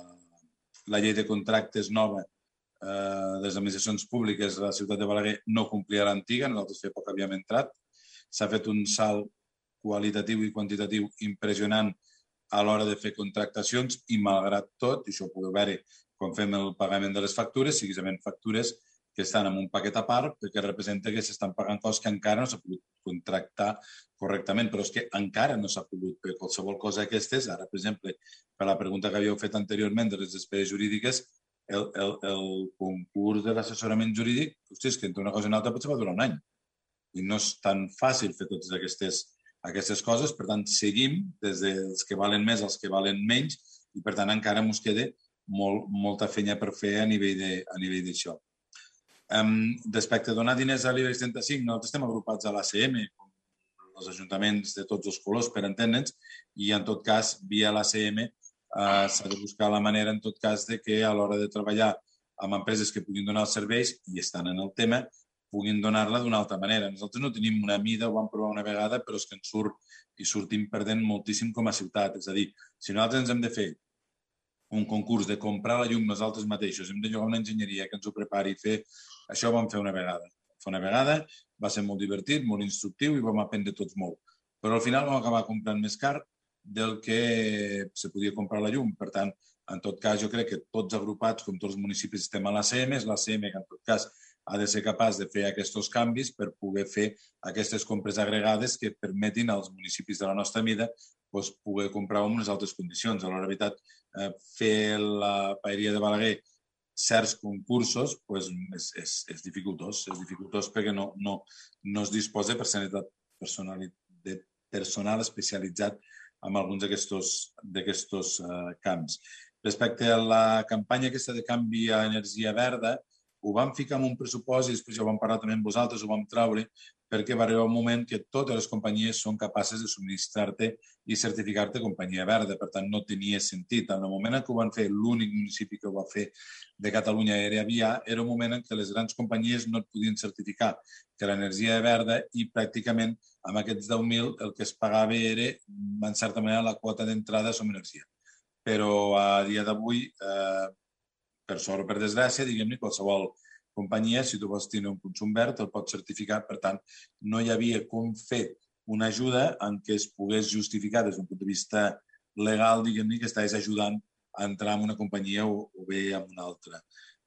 la llei de contractes nova eh, de les administracions públiques, la ciutat de Balaguer no complia l'antiga, nosaltres fa poc havíem entrat. S'ha fet un salt qualitatiu i quantitatiu impressionant a l'hora de fer contractacions i, malgrat tot, i això ho podeu veure quan fem el pagament de les factures, siguin factures que estan en un paquet a part, perquè representa que s'estan pagant coses que encara no s'ha pogut contractar correctament, però és que encara no s'ha pogut fer qualsevol cosa d'aquestes. Ara, per exemple, per la pregunta que havíeu fet anteriorment de les despeses jurídiques, el, el, el concurs de l'assessorament jurídic, hosti, és que entre una cosa i una altra potser va durar un any. I no és tan fàcil fer totes aquestes, aquestes coses, per tant, seguim des dels que valen més als que valen menys i, per tant, encara ens queda molt, molta feina per fer a nivell de, a nivell d'això. Um, respecte a donar diners a l'Ibex trenta-cinc, nosaltres estem agrupats a l'A C M, els ajuntaments de tots els colors, per entendre'ns, i en tot cas, via l'A C M, uh, s'ha de buscar la manera, en tot cas, de que a l'hora de treballar amb empreses que puguin donar els serveis, i estan en el tema, puguin donar-la d'una altra manera. Nosaltres no tenim una mida, ho vam provar una vegada, però és que ens surt i sortim perdent moltíssim com a ciutat. És a dir, si nosaltres ens hem de fer un concurs de comprar la llum nosaltres mateixos, hem de llogar una enginyeria que ens ho prepari i fer, això ho vam fer una vegada. Fa una vegada, va ser molt divertit, molt instructiu i vam aprendre tots molt. Però al final vam acabar comprant més car del que se podia comprar la llum. Per tant, en tot cas, jo crec que tots agrupats, com tots els municipis, estem a l'A C M, és l'A C M que en tot cas ha de ser capaç de fer aquests canvis per poder fer aquestes compres agregades que permetin als municipis de la nostra mida doncs, poder comprar en unes altres condicions. A la veritat, eh, fer la paeria de Balaguer certs concursos doncs, és, és, és dificultós, és dificultós perquè no, no, no es disposa de personal, de personal especialitzat en alguns d'aquests eh, camps. Respecte a la campanya aquesta de canvi a energia verda, ho vam ficar en un pressupost i després ja ho vam parlar també amb vosaltres, ho vam traure, perquè va arribar un moment que totes les companyies són capaces de subministrar-te i certificar-te companyia verda. Per tant, no tenia sentit. En el moment en què ho van fer, l'únic municipi que ho va fer de Catalunya era Avià, era un moment en què les grans companyies no et podien certificar que l'energia era verda i pràcticament amb aquests deu mil el que es pagava era, en certa manera, la quota d'entrada som energia. Però a dia d'avui, eh, per sort o per desgràcia, diguem-ne, qualsevol companyia, si tu vols tenir un consum verd, el pots certificar. Per tant, no hi havia com fer una ajuda en què es pogués justificar des d'un punt de vista legal, diguem-ne, que estàs ajudant a entrar en una companyia o, o bé en una altra.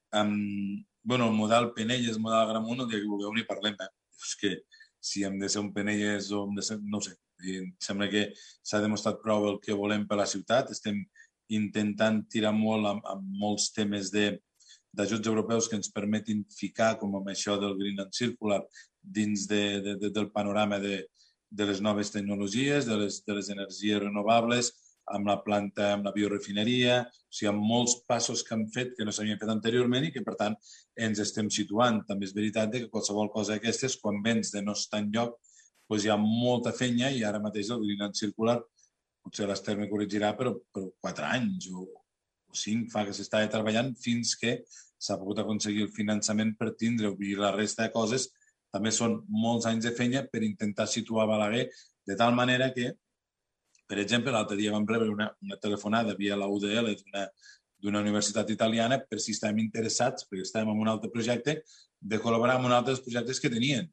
Um, bueno, el model Penelles, el model Gramunt, el dia que vulgueu ni parlem. Eh? És que si hem de ser un Penelles o hem de ser... no ho sé. Em sembla que s'ha demostrat prou el que volem per la ciutat. Estem intentant tirar molt amb, amb molts temes d'ajuts europeus que ens permetin ficar, com amb això del Green and Circular, dins de, de, de, del panorama de, de les noves tecnologies, de les, de les energies renovables, amb la planta, amb la biorefineria. O sigui, hi ha molts passos que hem fet que no s'havien fet anteriorment i que, per tant, ens estem situant. També és veritat que qualsevol cosa d'aquestes, quan vens de no estar enlloc, doncs hi ha molta feina i ara mateix el Greenland Circular, potser l'Ester me corregirà, però, però quatre anys o, o cinc fa que s'estava treballant fins que s'ha pogut aconseguir el finançament per tindre-ho. I la resta de coses també són molts anys de feina per intentar situar Balaguer de tal manera que, per exemple, l'altre dia vam rebre una, una telefonada via la U D L d'una d'una universitat italiana per si estàvem interessats, perquè estàvem en un altre projecte, de col·laborar amb un altre projectes que tenien.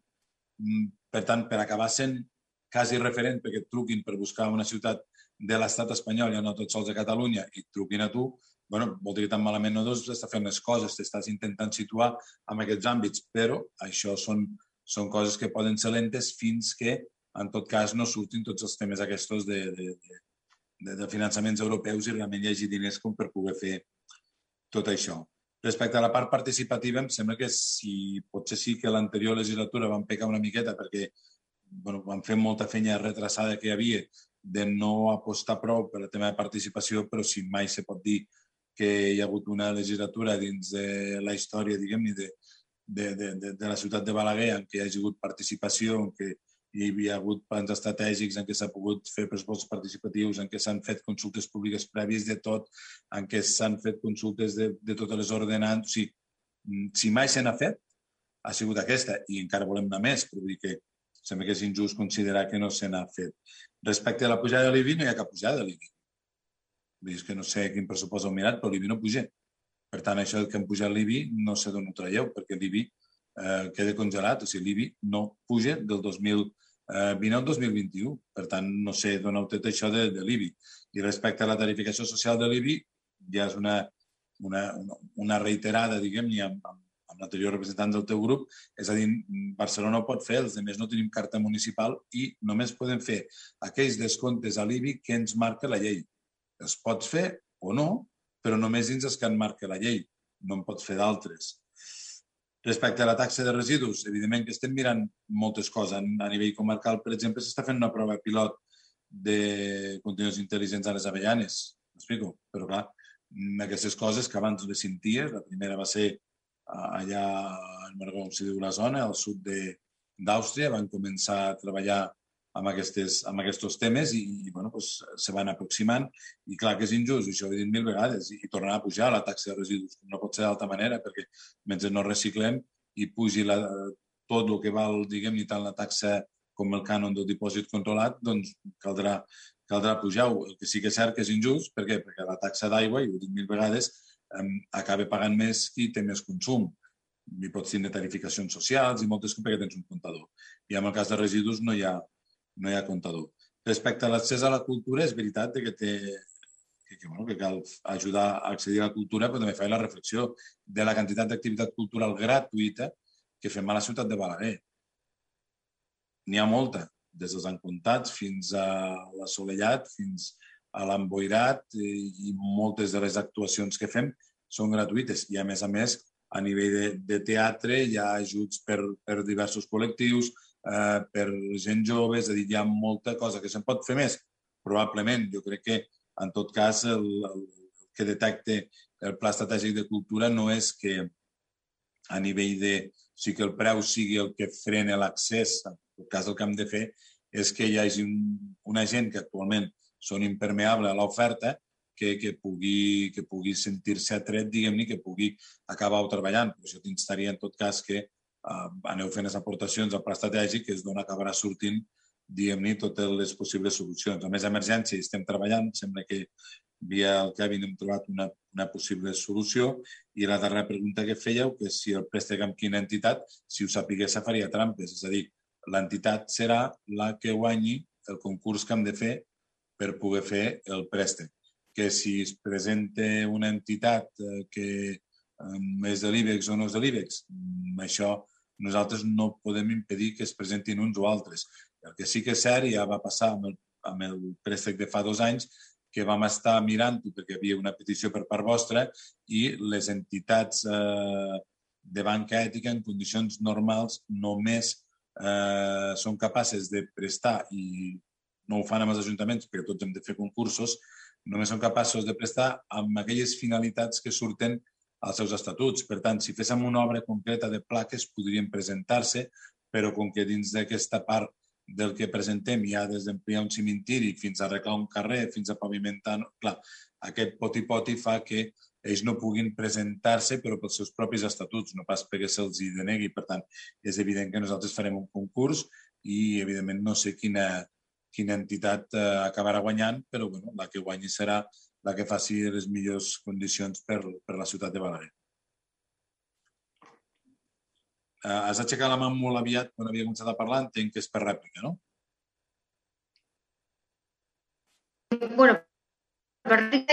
Per tant, per acabar sent quasi referent, perquè et truquin per buscar una ciutat de l'estat espanyol, ja no tot sols a Catalunya, i et truquin a tu, bueno, vol dir que tan malament no deus estar fent les coses, t'estàs intentant situar en aquests àmbits, però això són, són coses que poden ser lentes fins que, en tot cas, no surtin tots els temes aquests de, de, de De, de finançaments europeus i realment hi hagi diners com per poder fer tot això. Respecte a la part participativa, em sembla que si potser sí que l'anterior legislatura van pecar una miqueta perquè bueno, van fer molta feina retrasada que hi havia de no apostar prou per el tema de participació, però si mai se pot dir que hi ha hagut una legislatura dins de la història, diguem-ne, de, de, de, de, de la ciutat de Balaguer en què hi hagi hagut participació, en què hi havia hagut plans estratègics en què s'ha pogut fer pressupostos participatius, en què s'han fet consultes públiques prèvies de tot, en què s'han fet consultes de, de totes les ordenants. O sigui, si mai se n'ha fet, ha sigut aquesta, i encara volem anar més, però vull dir que sembla que és injust considerar que no se n'ha fet. Respecte a la pujada de l'I B I, no hi ha cap pujada de l'I B I. Vull dir, és que no sé quin pressupost heu mirat, però l'I B I no puja. Per tant, això que han pujat l'I B I no sé d'on ho traieu, perquè l'I B I eh, queda congelat, o sigui, l'I B I no puja del dos mil vint al dos mil vint-i-u. Per tant, no sé d'on heu tret això de, de l'I B I. I respecte a la tarificació social de l'I B I, ja és una, una, una reiterada, diguem-ne, amb, amb, amb l'anterior representant del teu grup, és a dir, Barcelona ho pot fer, els altres no tenim carta municipal i només podem fer aquells descomptes a l'I B I que ens marca la llei. Els pots fer o no, però només dins els que en marca la llei. No en pots fer d'altres. Respecte a la taxa de residus, evidentment que estem mirant moltes coses. A nivell comarcal, per exemple, s'està fent una prova pilot de contenidors intel·ligents a les avellanes. M'explico? Però clar, aquestes coses que abans les senties, la primera va ser allà, no recordo com si diu la zona, al sud d'Àustria, van començar a treballar amb, aquestes, amb aquests temes i, i bueno, pues, se van aproximant. I clar que és injust, això ho he dit mil vegades, i, i tornarà a pujar la taxa de residus. No pot ser d'altra manera, perquè mentre no reciclem i pugi la, tot el que val, diguem-ne, tant la taxa com el cànon del dipòsit controlat, doncs caldrà, caldrà pujar-ho. El que sí que és cert que és injust, per què? Perquè la taxa d'aigua, i ho he dit mil vegades, eh, acaba pagant més qui té més consum. Hi pots tenir tarificacions socials i moltes coses perquè tens un comptador. I en el cas de residus no hi ha no hi ha comptador. Respecte a l'accés a la cultura, és veritat que, té, que, que, bueno, que cal ajudar a accedir a la cultura, però també fer la reflexió de la quantitat d'activitat cultural gratuïta que fem a la ciutat de Balaguer. N'hi ha molta, des dels Encontats fins a l'Assolellat, fins a l'Emboirat, i, i moltes de les actuacions que fem són gratuïtes. I a més a més, a nivell de, de teatre hi ha ajuts per, per diversos col·lectius, Uh, per gent jove, és a dir, hi ha molta cosa que se'n pot fer més, probablement. Jo crec que, en tot cas, el, el que detecta el Pla Estratègic de Cultura no és que a nivell de... O sigui, que el preu sigui el que frena l'accés. En tot cas, el que hem de fer és que hi hagi un, una gent que actualment són impermeables a l'oferta que, que pugui, que pugui sentir-se atret, diguem-ne, que pugui acabar treballant. Per això t'instaria, en tot cas, que Uh, aneu fent les aportacions al pla estratègic, que és d'on acabarà sortint, diguem-ne, totes les possibles solucions. A més d'emergència hi estem treballant, sembla que via el Kevin hem trobat una, una possible solució. I la darrera pregunta que fèieu, que si el préstec amb quina entitat, si ho sapigués, faria trampes. És a dir, l'entitat serà la que guanyi el concurs que hem de fer per poder fer el préstec. Que si es presenta una entitat que és de l'I B E X o no és de l'I B E X, això nosaltres no podem impedir que es presentin uns o altres. El que sí que és cert, ja va passar amb el, amb el préstec de fa dos anys, que vam estar mirant-ho perquè hi havia una petició per part vostra i les entitats eh, de banca ètica en condicions normals només eh, són capaces de prestar, i no ho fan amb els ajuntaments perquè tots hem de fer concursos, només són capaços de prestar amb aquelles finalitats que surten als seus estatuts. Per tant, si féssim una obra concreta de plaques, podrien presentar-se, però com que dins d'aquesta part del que presentem hi ha des d'ampliar un cimentiri fins a arreglar un carrer, fins a pavimentar... Clar, aquest poti-poti fa que ells no puguin presentar-se però pels seus propis estatuts, no pas perquè se'ls hi denegui. Per tant, és evident que nosaltres farem un concurs i, evidentment, no sé quina, quina entitat eh, acabarà guanyant, però bueno, la que guanyi serà la que faci les millors condicions per, per la ciutat de Balaguer. Uh, has aixecat la mà molt aviat quan havia començat a parlar, entenc que és per rèplica, no? Bueno, per rèplica...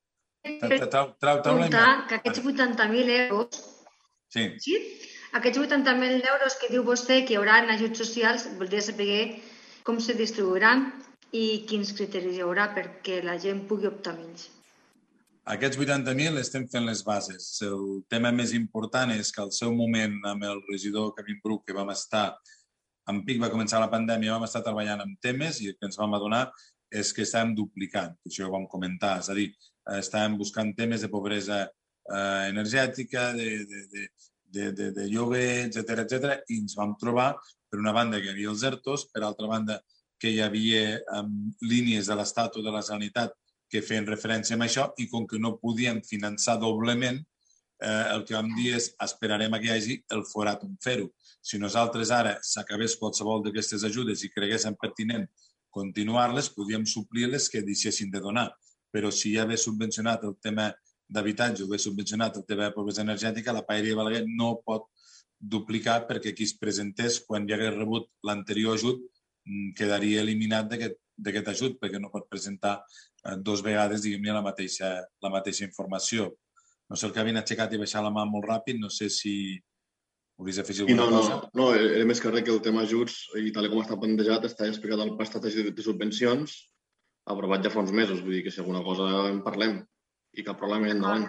Trau-te la imatge. Que aquests vuitanta mil euros... Sí. Sí? Aquests vuitanta mil euros que diu vostè que hi haurà en ajuts socials, voldria saber com se distribuiran i quins criteris hi haurà perquè la gent pugui optar menys. Aquests vuitanta mil estem fent les bases. El tema més important és que al seu moment amb el regidor Kevin Bruc, que vam estar, en pic va començar la pandèmia, vam estar treballant amb temes i el que ens vam adonar és que estàvem duplicant, això ho vam comentar, és a dir, estàvem buscant temes de pobresa eh, energètica, de, de, de, de, de, de lloguer, etcètera, etcètera, i ens vam trobar, per una banda, que hi havia els ERTOs, per altra banda, que hi havia um, línies de l'Estat o de la Generalitat que feien referència a això i com que no podíem finançar doblement, eh, el que vam dir és esperarem a que hi hagi el forat on fer-ho. Si nosaltres ara s'acabés qualsevol d'aquestes ajudes i creguéssim pertinent continuar-les, podíem suplir les que deixessin de donar. Però si ja ve subvencionat el tema d'habitatge o ve subvencionat el tema de pobresa energètica, la Paeria de Balaguer no pot duplicar perquè qui es presentés quan ja hagués rebut l'anterior ajut quedaria eliminat d'aquest ajut perquè no pot presentar dos vegades, diguem-ne, la mateixa, la mateixa informació. No sé, el que havien aixecat i baixat la mà molt ràpid, no sé si hauries d'afegir alguna no, cosa. No, no, era més que res que el tema ajuts, i tal com està plantejat, està explicat al pla estratègic de subvencions, aprovat ja fa uns mesos, vull dir que si alguna cosa en parlem i cap problema endavant.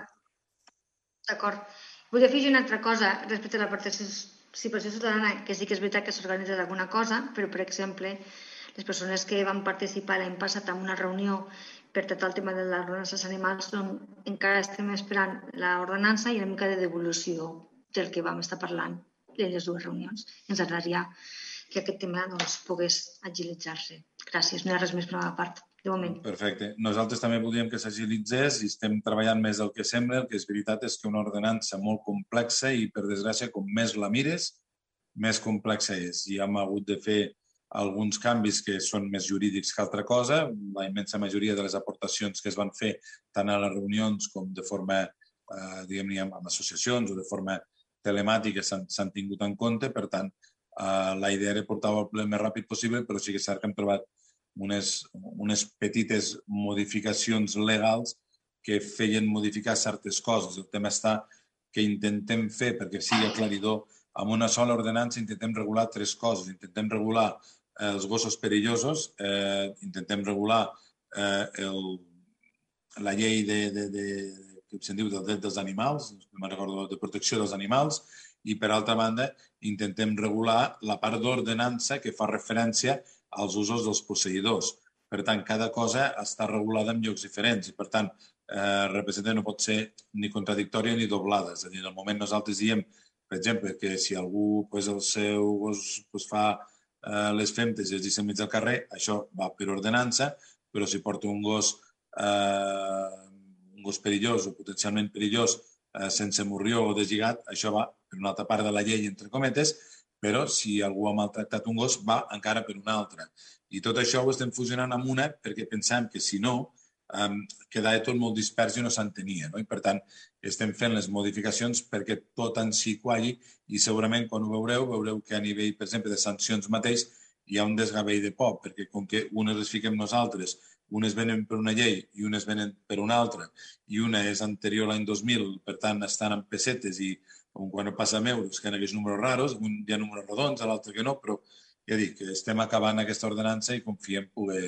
D'acord. Vull afegir una altra cosa respecte a la participació ciutadana, que sí que és veritat que s'organitza alguna cosa, però, per exemple, les persones que van participar l'any passat en una reunió per tractar el tema de les ordenances animals, doncs encara estem esperant l'ordenança i una mica de devolució del que vam estar parlant en les dues reunions. Ens agradaria que aquest tema doncs, pogués agilitzar-se. Gràcies, no hi ha res més per la meva part, de moment. Perfecte. Nosaltres també voldríem que s'agilitzés i estem treballant més del que sembla. El que és veritat és que una ordenança molt complexa i, per desgràcia, com més la mires, més complexa és. I hem hagut de fer alguns canvis que són més jurídics que altra cosa. La immensa majoria de les aportacions que es van fer tant a les reunions com de forma, eh, diguem-ne, amb associacions o de forma telemàtica s'han tingut en compte. Per tant, eh, la idea era portar-ho el ple més ràpid possible, però sí que és cert que hem trobat unes, unes petites modificacions legals que feien modificar certes coses. El tema està que intentem fer, perquè sigui aclaridor, amb una sola ordenança intentem regular tres coses. Intentem regular eh, els gossos perillosos, eh, intentem regular eh, el, la llei de, de, de, que se'n diu del dret dels animals, no me'n recordo, de protecció dels animals, i per altra banda intentem regular la part d'ordenança que fa referència als usos dels posseïdors. Per tant, cada cosa està regulada en llocs diferents i, per tant, eh, representa no pot ser ni contradictòria ni doblada. És a dir, en el moment nosaltres diem, per exemple, que si algú pues, el seu gos pues, fa eh, les femtes i es deixa enmig del carrer, això va per ordenança, però si porta un gos, eh, un gos perillós o potencialment perillós eh, sense morrió o deslligat, això va per una altra part de la llei, entre cometes, però si algú ha maltractat un gos, va encara per una altra. I tot això ho estem fusionant amb una perquè pensem que, si no, um, quedava tot molt dispers i no s'entenia. No? I, per tant, estem fent les modificacions perquè tot en si qualli i segurament quan ho veureu, veureu que a nivell, per exemple, de sancions mateix hi ha un desgavell de por, perquè com que unes les fiquem nosaltres, unes venen per una llei i unes venen per una altra, i una és anterior a l'any dos mil, per tant, estan en pessetes i com quan passa amb euros, que hi ha aquests números raros, un hi ha números rodons, l'altre que no, però ja dic que estem acabant aquesta ordenança i confiem poder...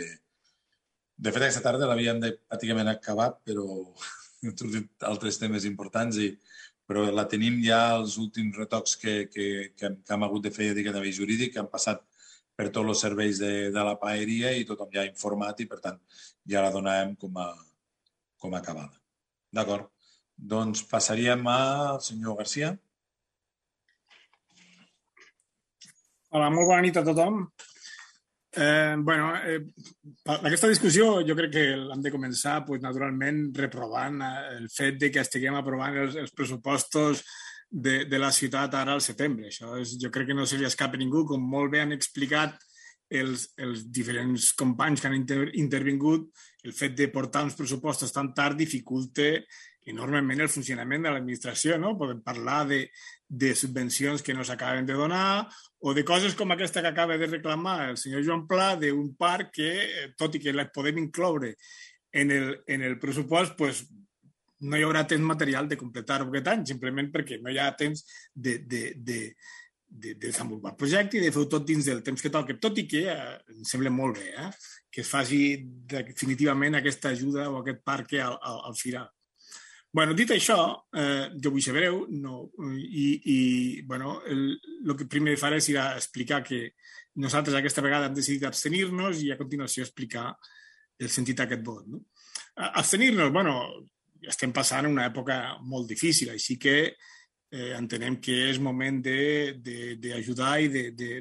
De fet, aquesta tarda l'havíem de pràcticament acabat, però hem sortit altres temes importants, i... però la tenim ja els últims retocs que, que, que, hem, que hem hagut de fer ja dic, a nivell jurídic, que han passat per tots els serveis de, de la paeria i tothom ja ha informat i, per tant, ja la donàvem com a, com a acabada. D'acord. Doncs passaríem al senyor Garcia. Hola, molt bona nit a tothom. Eh, bueno, eh, aquesta discussió jo crec que l'hem de començar, pues, naturalment, reprovant el fet de que estiguem aprovant els, els pressupostos de, de la ciutat ara al setembre. Això és, jo crec que no se li escapa a ningú, com molt bé han explicat els, els diferents companys que han inter, intervingut, el fet de portar uns pressupostos tan tard dificulta enormement el funcionament de l'administració, no? Podem parlar de, de subvencions que no s'acaben de donar o de coses com aquesta que acaba de reclamar el senyor Joan Pla d'un parc que, tot i que la podem incloure en el, en el pressupost, pues, no hi haurà temps material de completar-ho aquest any, simplement perquè no hi ha temps de, de, de, de, de desenvolupar el projecte i de fer-ho tot dins del temps que toca, tot i que eh, em sembla molt bé eh, que es faci definitivament aquesta ajuda o aquest parc al, al, al final. Bueno, dit això, eh, jo vull ser breu no, i, i bueno, el, el que primer faré serà explicar que nosaltres aquesta vegada hem decidit abstenir-nos i a continuació explicar el sentit d'aquest vot. No? Abstenir-nos, bueno, estem passant una època molt difícil, així que eh, entenem que és moment d'ajudar i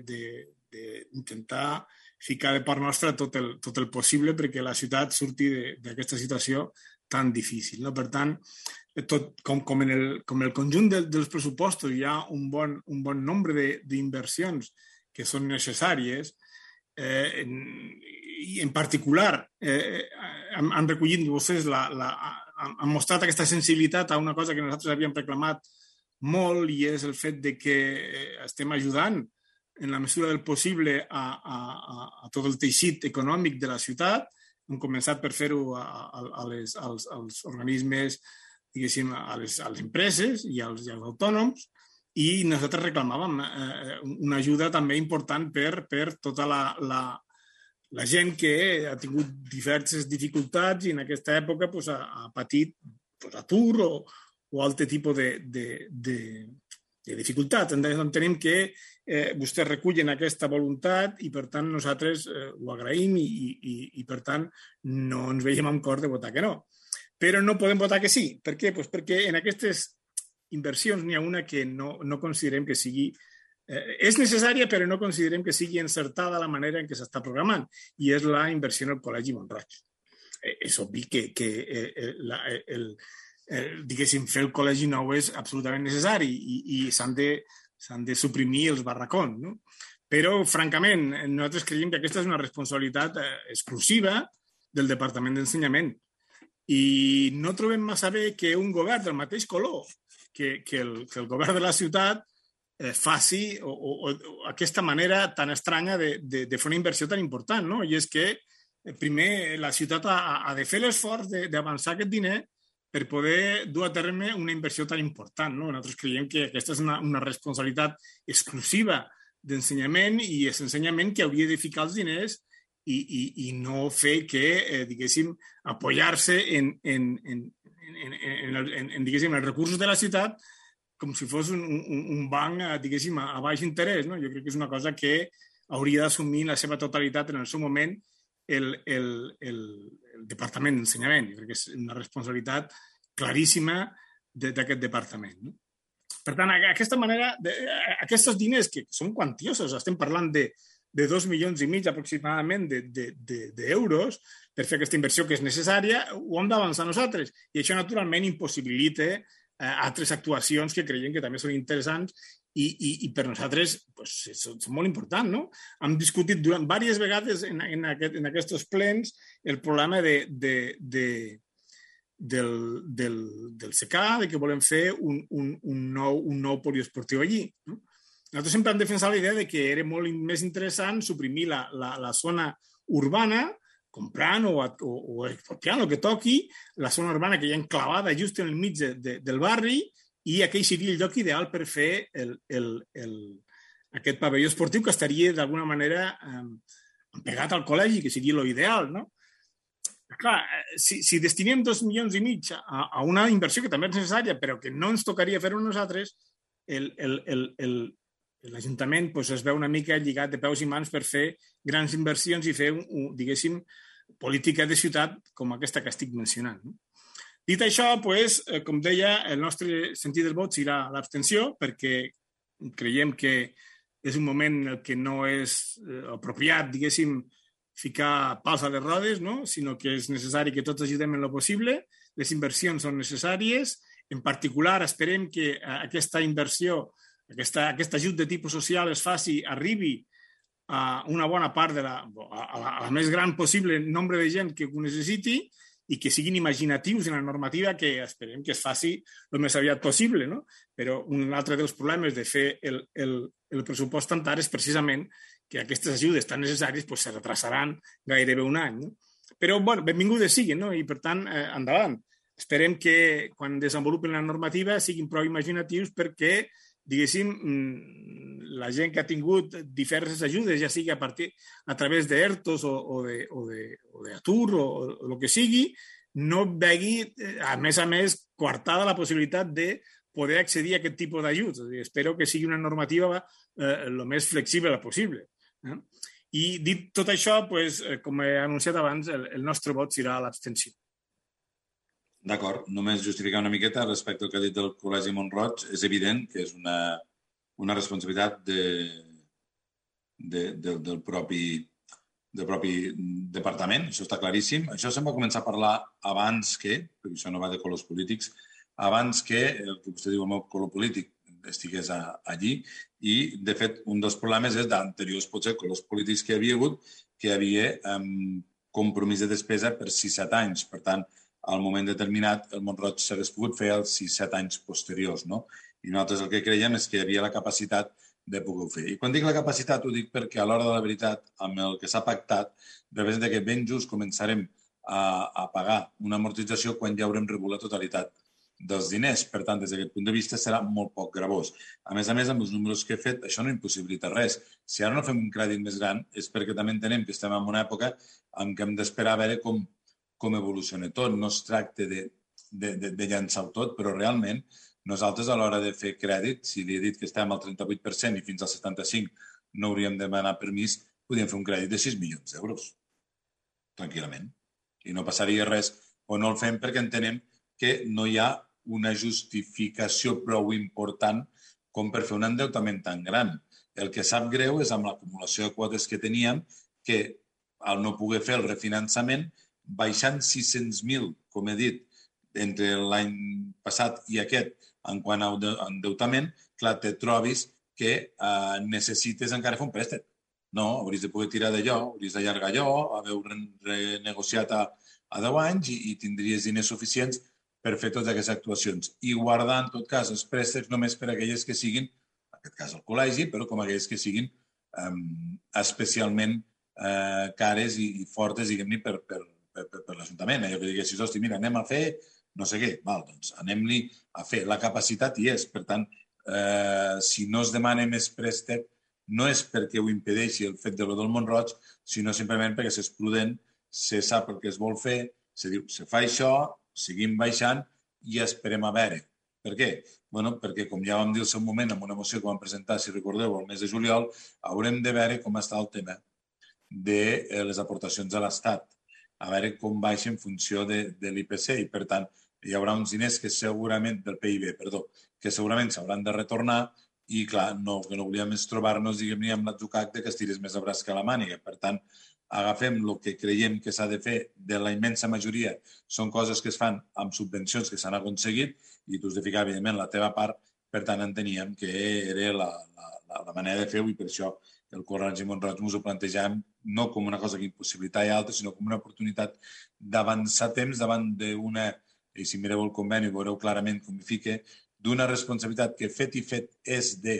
d'intentar ficar de part nostra tot el, tot el possible perquè la ciutat surti d'aquesta situació tan difícil. No? Per tant, tot, com, com, en el, com en el conjunt de, dels pressupostos hi ha un bon, un bon nombre d'inversions que són necessàries, eh, en, i en particular eh, han, han recollit vostès, la, la, han mostrat aquesta sensibilitat a una cosa que nosaltres havíem reclamat molt i és el fet de que estem ajudant en la mesura del possible a, a, a tot el teixit econòmic de la ciutat. Hem començat per fer-ho a, a, a les, als, als organismes, diguéssim, a les, a les empreses i als, i als autònoms, i nosaltres reclamàvem eh, una ajuda també important per, per tota la, la, la gent que ha tingut diverses dificultats i en aquesta època pues, ha, ha patit pues, atur o, o altre tipus de, de, de, de dificultats. Entenem que eh, vostès recullen aquesta voluntat i, per tant, nosaltres eh, ho agraïm i, i, i, per tant, no ens veiem amb cor de votar que no. Però no podem votar que sí. Per què? Pues perquè en aquestes inversions n'hi ha una que no, no considerem que sigui... Eh, és necessària, però no considerem que sigui encertada la manera en què s'està programant, i és la inversió en el Col·legi Mont-roig. Eh, és obvi que, que eh, la, el, el, diguéssim, fer el col·legi nou és absolutament necessari i, i s'han de, s'han de suprimir els barracons, no? Però, francament, nosaltres creiem que aquesta és una responsabilitat eh, exclusiva del Departament d'Ensenyament i no trobem massa bé que un govern del mateix color que, que, el, que el govern de la ciutat eh, faci o, o, o aquesta manera tan estranya de, de, de fer una inversió tan important, no? I és que primer la ciutat ha, ha de fer l'esforç d'avançar aquest diner per poder dur a terme una inversió tan important, no? Nosaltres creiem que aquesta és una, una responsabilitat exclusiva d'ensenyament i és ensenyament que hauria de ficar els diners i, i, i no fer que, eh, diguéssim, apoyar-se en, en, en, en, en, en, en, diguéssim, els recursos de la ciutat com si fos un, un, un banc, diguéssim, a, a baix interès, no? Jo crec que és una cosa que hauria d'assumir la seva totalitat en el seu moment el, el, el, el Departament d'Ensenyament. Jo crec que és una responsabilitat claríssima d'aquest departament, no? Per tant, aquesta manera, de, aquests diners que són quantiosos, estem parlant de, de dos milions i mig aproximadament d'euros de, de, de per fer aquesta inversió que és necessària, ho hem d'avançar nosaltres. I això, naturalment, impossibilita eh, altres actuacions que creiem que també són interessants i, i, i per nosaltres pues, són, són molt importants, no? Hem discutit durant diverses vegades en, en, aquest, en aquests plens el problema de, de, de, del, del, del C C A, de que volem fer un, un, un, nou, un nou poliesportiu allí, no? Nosaltres sempre hem defensat la idea de que era molt més interessant suprimir la, la, la zona urbana, comprant o, o, o expropiant el que toqui, la zona urbana que hi ha enclavada just en el mig de, de, del barri, i aquell seria el lloc ideal per fer el, el, el, aquest pavelló esportiu que estaria d'alguna manera eh, pegat al col·legi, que seria l'ideal, no? Clar, si, si destinem dos milions i mig a, a una inversió que també és necessària, però que no ens tocaria fer-ho nosaltres, el, el, el, el, l'Ajuntament pues, es veu una mica lligat de peus i mans per fer grans inversions i fer, un, un, diguéssim, política de ciutat com aquesta que estic mencionant, no? Dit això, pues, eh, com deia, el nostre sentit del vot serà l'abstenció perquè creiem que és un moment en el que no és eh, apropiat, diguéssim, ficar pals a les rodes, no? Sinó que és necessari que tots ajudem en el possible. Les inversions són necessàries. En particular, esperem que aquesta inversió, aquesta, aquest ajut de tipus social es faci, arribi a una bona part de la, a la, a la més gran possible nombre de gent que ho necessiti i que siguin imaginatius en la normativa, que esperem que es faci el més aviat possible, no? Però un altre dels problemes de fer el, el, el pressupost tan tard és precisament que aquestes ajudes tan necessàries pues, se retrasaran gairebé un any. No? Però, bueno, benvingudes siguin, no? I per tant, eh, endavant. Esperem que quan desenvolupen la normativa siguin prou imaginatius perquè, diguéssim, la gent que ha tingut diverses ajudes, ja sigui a, partir, a través d'ERTOs o, o, de, o, de, o d'atur o, o el que sigui, no vegi, a més a més, coartada la possibilitat de poder accedir a aquest tipus d'ajuts. Espero que sigui una normativa eh, el més flexible possible. Eh? I dit tot això, pues, com he anunciat abans, el, el nostre vot serà l'abstenció. D'acord, només justificar una miqueta respecte al que ha dit del Col·legi Mont-roig. És evident que és una, una responsabilitat de, de, de, del, propi, del propi departament, això està claríssim. Això se'n va començar a parlar abans que, perquè això no va de colors polítics, abans que el que vostè diu el meu color polític estigués a, allí i, de fet, un dels problemes és d'anteriors, potser, colors polítics que hi havia hagut, que hi havia um, compromís de despesa per sis set anys. Per tant, al moment determinat, el Mont-roig s'hagués pogut fer els sis set anys posteriors, no? I nosaltres el que creiem és que hi havia la capacitat de poder-ho fer. I quan dic la capacitat ho dic perquè a l'hora de la veritat, amb el que s'ha pactat, representa que ben just començarem a, a pagar una amortització quan ja haurem rebut la totalitat dels diners. Per tant, des d'aquest punt de vista serà molt poc gravós. A més a més, amb els números que he fet, això no impossibilita res. Si ara no fem un crèdit més gran és perquè també entenem que estem en una època en què hem d'esperar a veure com com evoluciona tot. No es tracta de, de, de, de llançar-ho tot, però realment nosaltres a l'hora de fer crèdit, si li he dit que estem al trenta-vuit per cent i fins al setanta-cinc per cent no hauríem de demanar permís, podríem fer un crèdit de sis milions d'euros, tranquil·lament. I no passaria res, o no el fem perquè entenem que no hi ha una justificació prou important com per fer un endeutament tan gran. El que sap greu és amb l'acumulació de quotes que teníem, que al no poder fer el refinançament baixant sis-cents mil, com he dit, entre l'any passat i aquest, en quant a endeutament, clar, te trobis que eh, necessites encara fer un préstec. No, hauries de poder tirar d'allò, hauries d'allargar allò, haver renegociat a, a deu anys i, i tindries diners suficients per fer totes aquestes actuacions. I guardar, en tot cas, els préstecs només per a aquelles que siguin, en aquest cas el col·legi, però com aquelles que siguin eh, especialment eh, cares i, i fortes, diguem-ne, per, per per, per, per l'Ajuntament. Allò que diguessis, hosti, mira, anem a fer no sé què. Val, doncs anem-li a fer. La capacitat hi és. Per tant, eh, si no es demana més préstec, no és perquè ho impedeixi el fet de lo del Mont-roig, sinó simplement perquè s'és prudent, se sap el que es vol fer, se diu, se fa això, seguim baixant i esperem a veure. Per què? Bueno, perquè, com ja vam dir al seu moment, en una moció que vam presentar, si recordeu, el mes de juliol, haurem de veure com està el tema de les aportacions a l'Estat, a veure com baixa en funció de, de l'I P C i, per tant, hi haurà uns diners que segurament, del P I B, perdó, que segurament s'hauran de retornar i, clar, no, que no volíem és trobar-nos, diguem-ne, amb l'atzucac de que estires més a braç que a la màniga. Per tant, agafem el que creiem que s'ha de fer de la immensa majoria. Són coses que es fan amb subvencions que s'han aconseguit i tu has de ficar, evidentment, la teva part. Per tant, enteníem que era la, la, la manera de fer-ho i per això el Col·legi Mont-roig ens ho plantejàvem no com una cosa que impossibilitava altres, sinó com una oportunitat d'avançar temps davant d'una, i si mireu el conveni veureu clarament com hi fica, d'una responsabilitat que fet i fet és de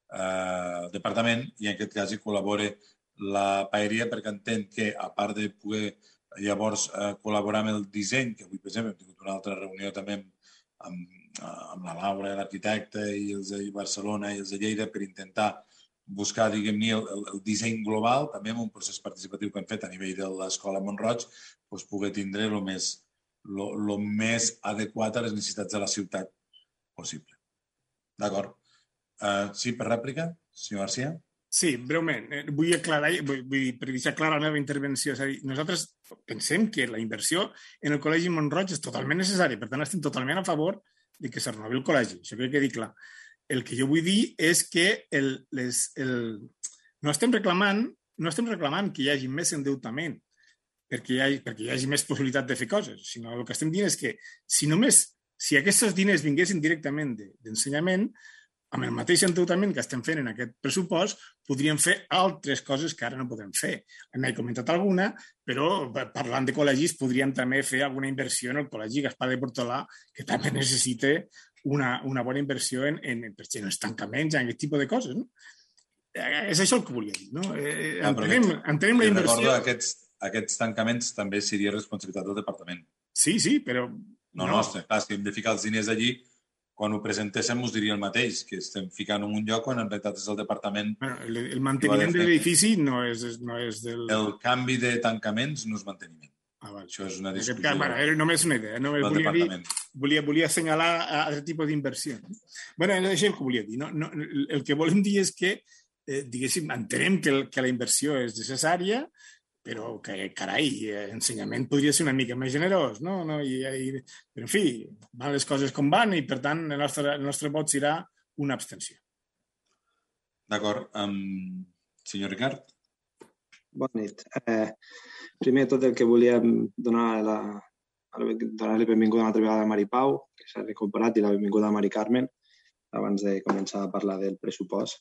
eh, departament i en aquest cas hi col·labora la Paeria perquè entén que a part de poder llavors eh, col·laborar amb el disseny, que avui per exemple hem tingut una altra reunió també amb, amb, amb la Laura, l'arquitecte i els de Barcelona i els de Lleida per intentar buscar, diguem-ne, el, el disseny global, també amb un procés participatiu que hem fet a nivell de l'Escola Mont-roig, doncs poder tindre el més, lo, lo més adequat a les necessitats de la ciutat possible. D'acord. Uh, sí, per rèplica, senyor García? Sí, breument. Vull aclarar, vull, vull per deixar clara la meva intervenció. És a dir, nosaltres pensem que la inversió en el Col·legi Mont-roig és totalment necessària. Per tant, estem totalment a favor de que se renovi el col·legi. Això crec que quedi clar. el que jo vull dir és que el, les, el, no estem reclamant no estem reclamant que hi hagi més endeutament perquè hi hagi, perquè hi hagi més possibilitat de fer coses, sinó el que estem dient és que si només, si aquests diners vinguessin directament d'ensenyament, amb el mateix endeutament que estem fent en aquest pressupost, podríem fer altres coses que ara no podem fer. N'he comentat alguna, però parlant de col·legis podríem també fer alguna inversió en el col·legi Gaspar de Portolà, que també necessita una, una bona inversió en, en, en, en els tancaments, en aquest tipus de coses. No? És això el que volia dir. No? Eh, ah, entenem, entenem la inversió... Recordo aquests, aquests tancaments també seria responsabilitat del departament. Sí, sí, però... No, no, nostre. Clar, si hem de ficar els diners allí, quan ho presentéssim us diria el mateix, que estem ficant en un lloc quan en realitat és el departament... Bueno, el, el manteniment de l'edifici no és, no és del... El canvi de tancaments no és manteniment. Ah, vale. Això és una discussió. Cas, bueno, era només una idea. Només volia, dir, volia, volia assenyalar altre tipus d'inversió. Bueno, és el que volia dir. No? No, el que volem dir és que, eh, diguéssim, entenem que, el, que la inversió és necessària, però que, carai, ensenyament podria ser una mica més generós, no? no? I, i, però, en fi, van les coses com van i, per tant, el nostre, el nostre vot serà una abstenció. D'acord. Um, senyor Ricard? Bona nit. Eh, primer de tot el que volíem donar la, donar-li benvinguda una altra vegada a Mari Pau, que s'ha recuperat, i la benvinguda a Mari Carmen, abans de començar a parlar del pressupost.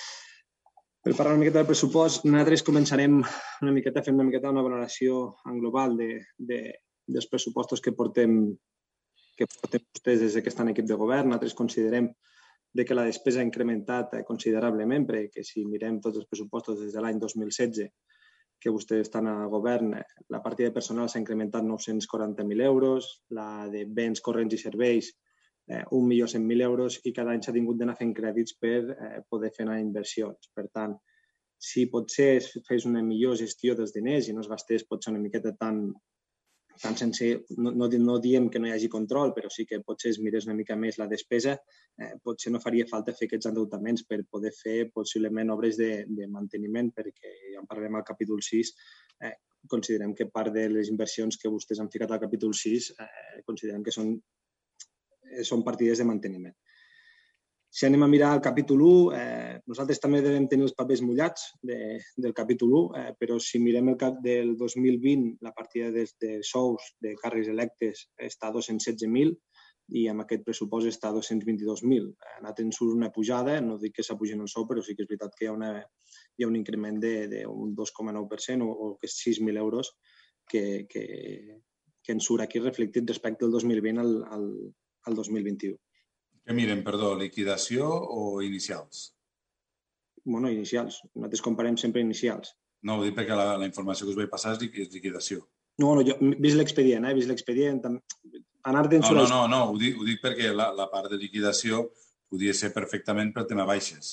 Per parlar una miqueta del pressupost, nosaltres començarem una miqueta fent una miqueta una valoració en global de, de, dels pressupostos que portem, que portem vostès des que estan en equip de govern. Nosaltres considerem de que la despesa ha incrementat considerablement, perquè si mirem tots els pressupostos des de l'any dos mil setze que vostès estan a govern, la partida de personal s'ha incrementat nou-cents quaranta mil euros, la de béns corrents i serveis Eh, un milió cent mil euros i cada any s'ha tingut d'anar fent crèdits per eh, poder fer anar inversions. Per tant, si potser es fes una millor gestió dels diners i no es gastés potser una miqueta tan, tan sense... No, no, no diem que no hi hagi control, però sí que potser es mirés una mica més la despesa, eh, potser no faria falta fer aquests endeutaments per poder fer possiblement obres de, de manteniment, perquè ja en parlarem al capítol sis, eh, considerem que part de les inversions que vostès han ficat al capítol sis eh, considerem que són són partides de manteniment. Si anem a mirar el capítol u, eh, nosaltres també devem tenir els papers mullats de, del capítol u, eh, però si mirem el cap del dos mil vint, la partida de, de sous de càrrecs electes està a dos-cents setze mil i amb aquest pressupost està a dos-cents vint-i-dos mil. Ha anat en surt una pujada, no dic que s'apugen el sou, però sí que és veritat que hi ha, una, hi ha un increment d'un dos coma nou per cent o, o que és sis mil euros que, que, que en surt aquí reflectit respecte al dos mil vint al, al al dos mil vint-i-u. Què miren, perdó, liquidació o inicials? Bueno, inicials. Nosaltres comparem sempre inicials. No, ho dic perquè la, la informació que us vaig passar és liquidació. No, no, jo he vist l'expedient, eh? He vist l'expedient. Anar no, no, no, no, ho dic, ho dic perquè la, la part de liquidació podia ser perfectament per tema baixes.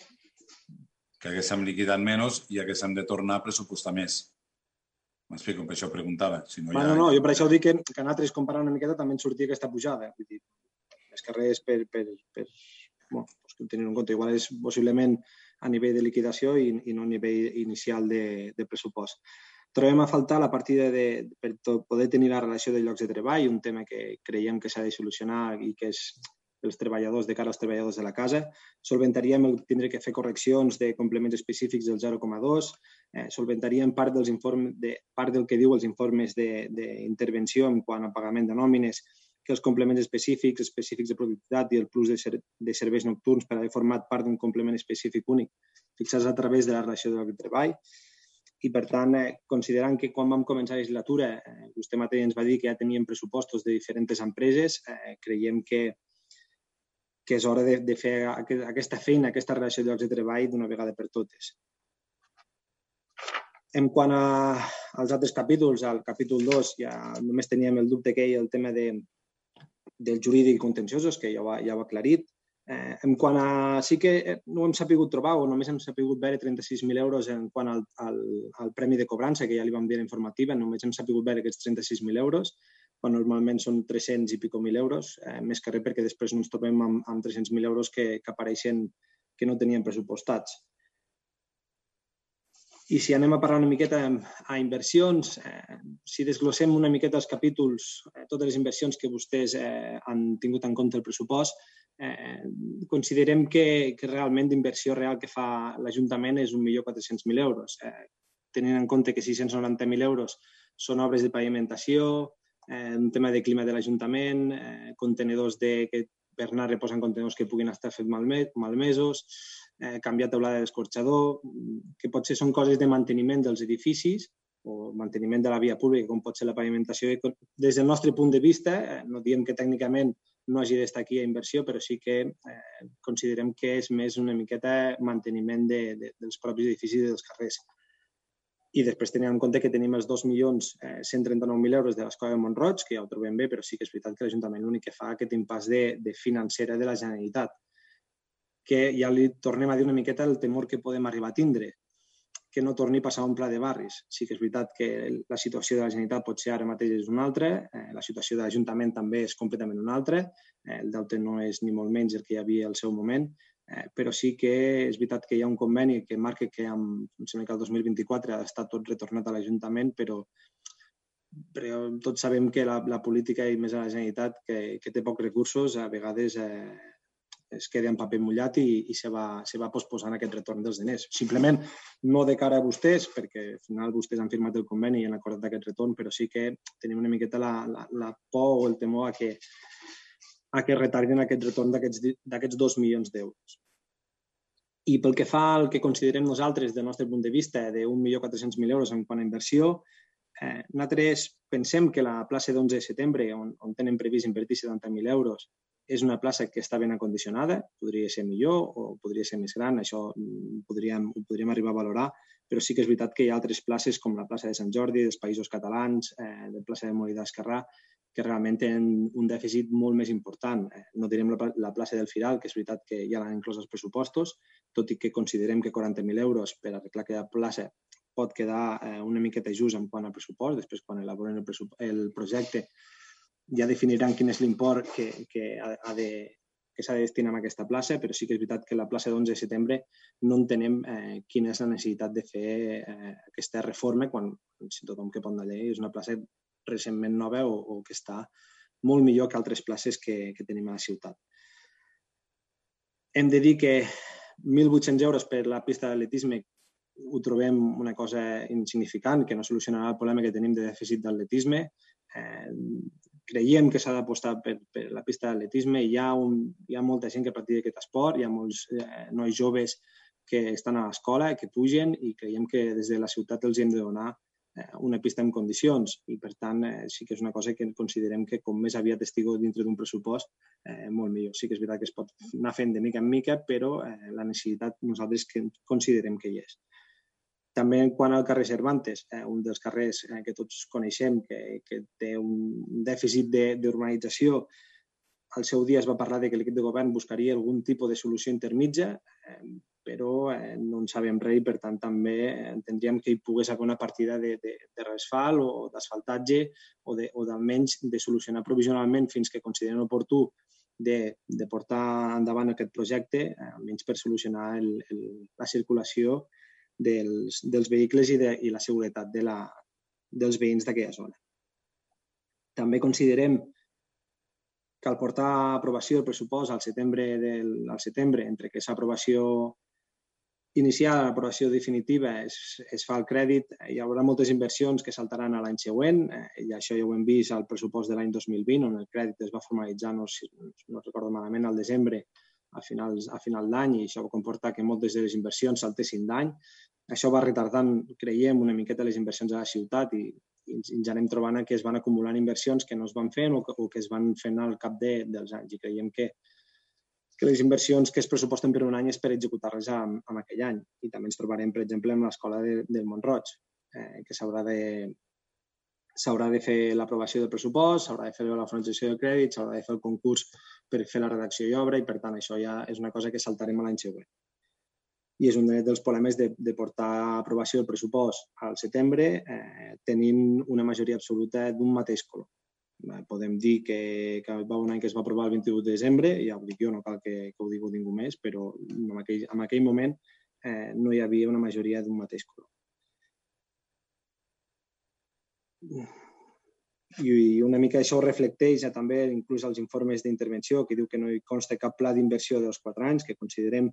Que haguéssim liquidat menys i haguéssim de tornar a pressupostar més. M'explico, per això preguntava. Si no, bueno, ha... no, jo per això ho dic que, que nosaltres comparant una miqueta també en sortia aquesta pujada. Vull dir, més que res per, per, per bueno, pues, tenir en compte. Igual és possiblement a nivell de liquidació i, i no a nivell inicial de, de pressupost. Trobem a faltar la partida de, per poder tenir la relació de llocs de treball, un tema que creiem que s'ha de solucionar i que és els treballadors de cara als treballadors de la casa. Solventaríem el tindre que fer correccions de complements específics del zero coma dos. Eh, solventaríem part, dels informes de, part del que diu els informes d'intervenció en quant a pagament de nòmines, que els complements específics, específics de productivitat i el plus de, ser, de serveis nocturns per haver format part d'un complement específic únic fixats a través de la relació de treball. I, per tant, eh, considerant que quan vam començar la legislatura, eh, vostè mateix ens va dir que ja teníem pressupostos de diferents empreses, eh, creiem que que és hora de, de fer aquesta feina, aquesta relació de llocs de treball d'una vegada per totes. En quant a, als altres capítols, al capítol dos ja només teníem el dubte que hi ha el tema de, del jurídic i contenciosos, que ja ho, ja ho ha aclarit. Eh, en quant a... Sí que no hem sapigut trobar o només hem sapigut veure trenta-sis mil euros en quant al, al, al premi de cobrança, que ja li vam dir a la informativa, només hem sapigut veure aquests trenta-sis mil euros, quan normalment són tres-cents i pico mil euros, eh, més que res perquè després no ens trobem amb, amb tres-cents mil euros que, que apareixen que no tenien pressupostats. I si anem a parlar una miqueta a inversions, eh, si desglossem una miqueta els capítols, eh, totes les inversions que vostès eh, han tingut en compte el pressupost, eh, considerem que, que realment d'inversió real que fa l'Ajuntament és un milió quatre-cents mil euros. Eh, tenint en compte que sis-cents noranta mil euros són obres de pavimentació, eh, un tema de clima de l'Ajuntament, eh, contenedors de, que per anar reposant contenidors que puguin estar fets malmesos, eh, canviar teulada d'escorxador, que potser són coses de manteniment dels edificis o manteniment de la via pública, com pot ser la pavimentació. Des del nostre punt de vista, eh, no diem que tècnicament no hagi d'estar aquí a inversió, però sí que eh, considerem que és més una miqueta manteniment de, de, dels propis edificis i dels carrers. I després tenim en compte que tenim els dos milions cent trenta-nou mil euros de l'Escola de Mont-roig, que ja ho trobem bé, però sí que és veritat que l'Ajuntament l'únic que fa aquest impàs de, de financera de la Generalitat, que ja li tornem a dir una miqueta el temor que podem arribar a tindre, que no torni a passar un pla de barris. Sí que és veritat que la situació de la Generalitat pot ser ara mateix és una altra, eh, la situació de l'Ajuntament també és completament una altra, eh, el deute no és ni molt menys el que hi havia al seu moment, eh, però sí que és veritat que hi ha un conveni que marca que amb, em sembla que el dos mil vint-i-quatre ha d'estar tot retornat a l'Ajuntament, però, però tots sabem que la, la política i més a la Generalitat que, que té pocs recursos a vegades eh, es queda en paper mullat i, i se, va, se va posposant aquest retorn dels diners. Simplement, no de cara a vostès, perquè al final vostès han firmat el conveni i han acordat aquest retorn, però sí que tenim una miqueta la, la, la por o el temor a que, a que retardin aquest retorn d'aquests dos milions d'euros. I pel que fa al que considerem nosaltres, del nostre punt de vista, d'un milió quatre-cents mil euros en quant a inversió, eh, nosaltres pensem que la plaça d'onze de setembre, on, on tenen previst invertir setanta mil euros, és una plaça que està ben acondicionada, podria ser millor o podria ser més gran, això podríem, ho podríem arribar a valorar, però sí que és veritat que hi ha altres places com la plaça de Sant Jordi, dels Països Catalans, eh, la plaça de Molí d'Esquerrà, que realment tenen un dèficit molt més important. Eh, no direm la, la plaça del Firal, que és veritat que ja l'han inclòs als pressupostos, tot i que considerem que quaranta mil euros per arreglar aquella plaça pot quedar eh, una miqueta just en quant al pressupost, després quan elaboren el, el projecte ja definiran quin és l'import que, que, ha de, que s'ha de destinar a aquesta plaça, però sí que és veritat que la plaça d'onze de setembre no entenem eh, quina és la necessitat de fer eh, aquesta reforma quan, si tothom que pot anar allà, és una plaça recentment nova o, o que està molt millor que altres places que, que tenim a la ciutat. Hem de dir que mil vuit-cents euros per la pista d'atletisme ho trobem una cosa insignificant, que no solucionarà el problema que tenim de dèficit d'atletisme. Eh, creiem que s'ha d'apostar per, per la pista d'atletisme. Hi ha, un, hi ha molta gent que practica aquest esport, hi ha molts eh, nois joves que estan a l'escola, que pugen i creiem que des de la ciutat els hem de donar eh, una pista en condicions i per tant eh, sí que és una cosa que considerem que com més aviat estigui dintre d'un pressupost eh, molt millor. Sí que és veritat que es pot anar fent de mica en mica, però eh, la necessitat nosaltres que considerem que hi és. També en quant al carrer Cervantes, eh, un dels carrers eh, que tots coneixem que, que té un dèficit d'urbanització, al seu dia es va parlar de que l'equip de govern buscaria algun tipus de solució intermitja, eh, però eh, no en sabem res i per tant també entendríem que hi pogués haver una partida de, de, de resfalt o d'asfaltatge o, de, o d'almenys de solucionar provisionalment fins que consideren oportú de, de portar endavant aquest projecte, eh, almenys per solucionar el, el, la circulació Dels, dels vehicles i, de, i la seguretat de la, dels veïns d'aquella zona. També considerem que al portar a aprovació el pressupost al setembre, del, al setembre entre que és aprovació inicial i l'aprovació definitiva es, es fa el crèdit, hi haurà moltes inversions que saltaran a l'any següent, eh, i això ja ho hem vist al pressupost de l'any dos mil vint, on el crèdit es va formalitzar, no, no recordo malament, al desembre, a final, a final d'any, i això va comportar que moltes de les inversions saltessin d'any. Això va retardant, creiem, una miqueta les inversions a la ciutat i, i ens anem trobant que es van acumulant inversions que no es van fent o que, o que es van fent al cap de, dels anys. I creiem que, que les inversions que es pressuposten per un any és per executar-les en, en aquell any. I també ens trobarem, per exemple, amb l'escola de, del Mont-roig, eh, que s'haurà de, s'haurà de fer l'aprovació del pressupost, s'haurà de fer la formalització del crèdit, s'haurà de fer el concurs per fer la redacció i obra i, per tant, això ja és una cosa que saltarem a l'any següent. I és un dels problemes de, de portar a aprovació del pressupost al setembre eh, tenint una majoria absoluta d'un mateix color. Eh, podem dir que, que va un any que es va aprovar el vint-i-vuit de desembre, ja ho dic jo, no cal que, que ho digui ningú més, però en aquell, en aquell moment eh, no hi havia una majoria d'un mateix color. i una mica això ho reflecteix també inclús als informes d'intervenció, que diu que no hi consta cap pla d'inversió dels quatre anys, que considerem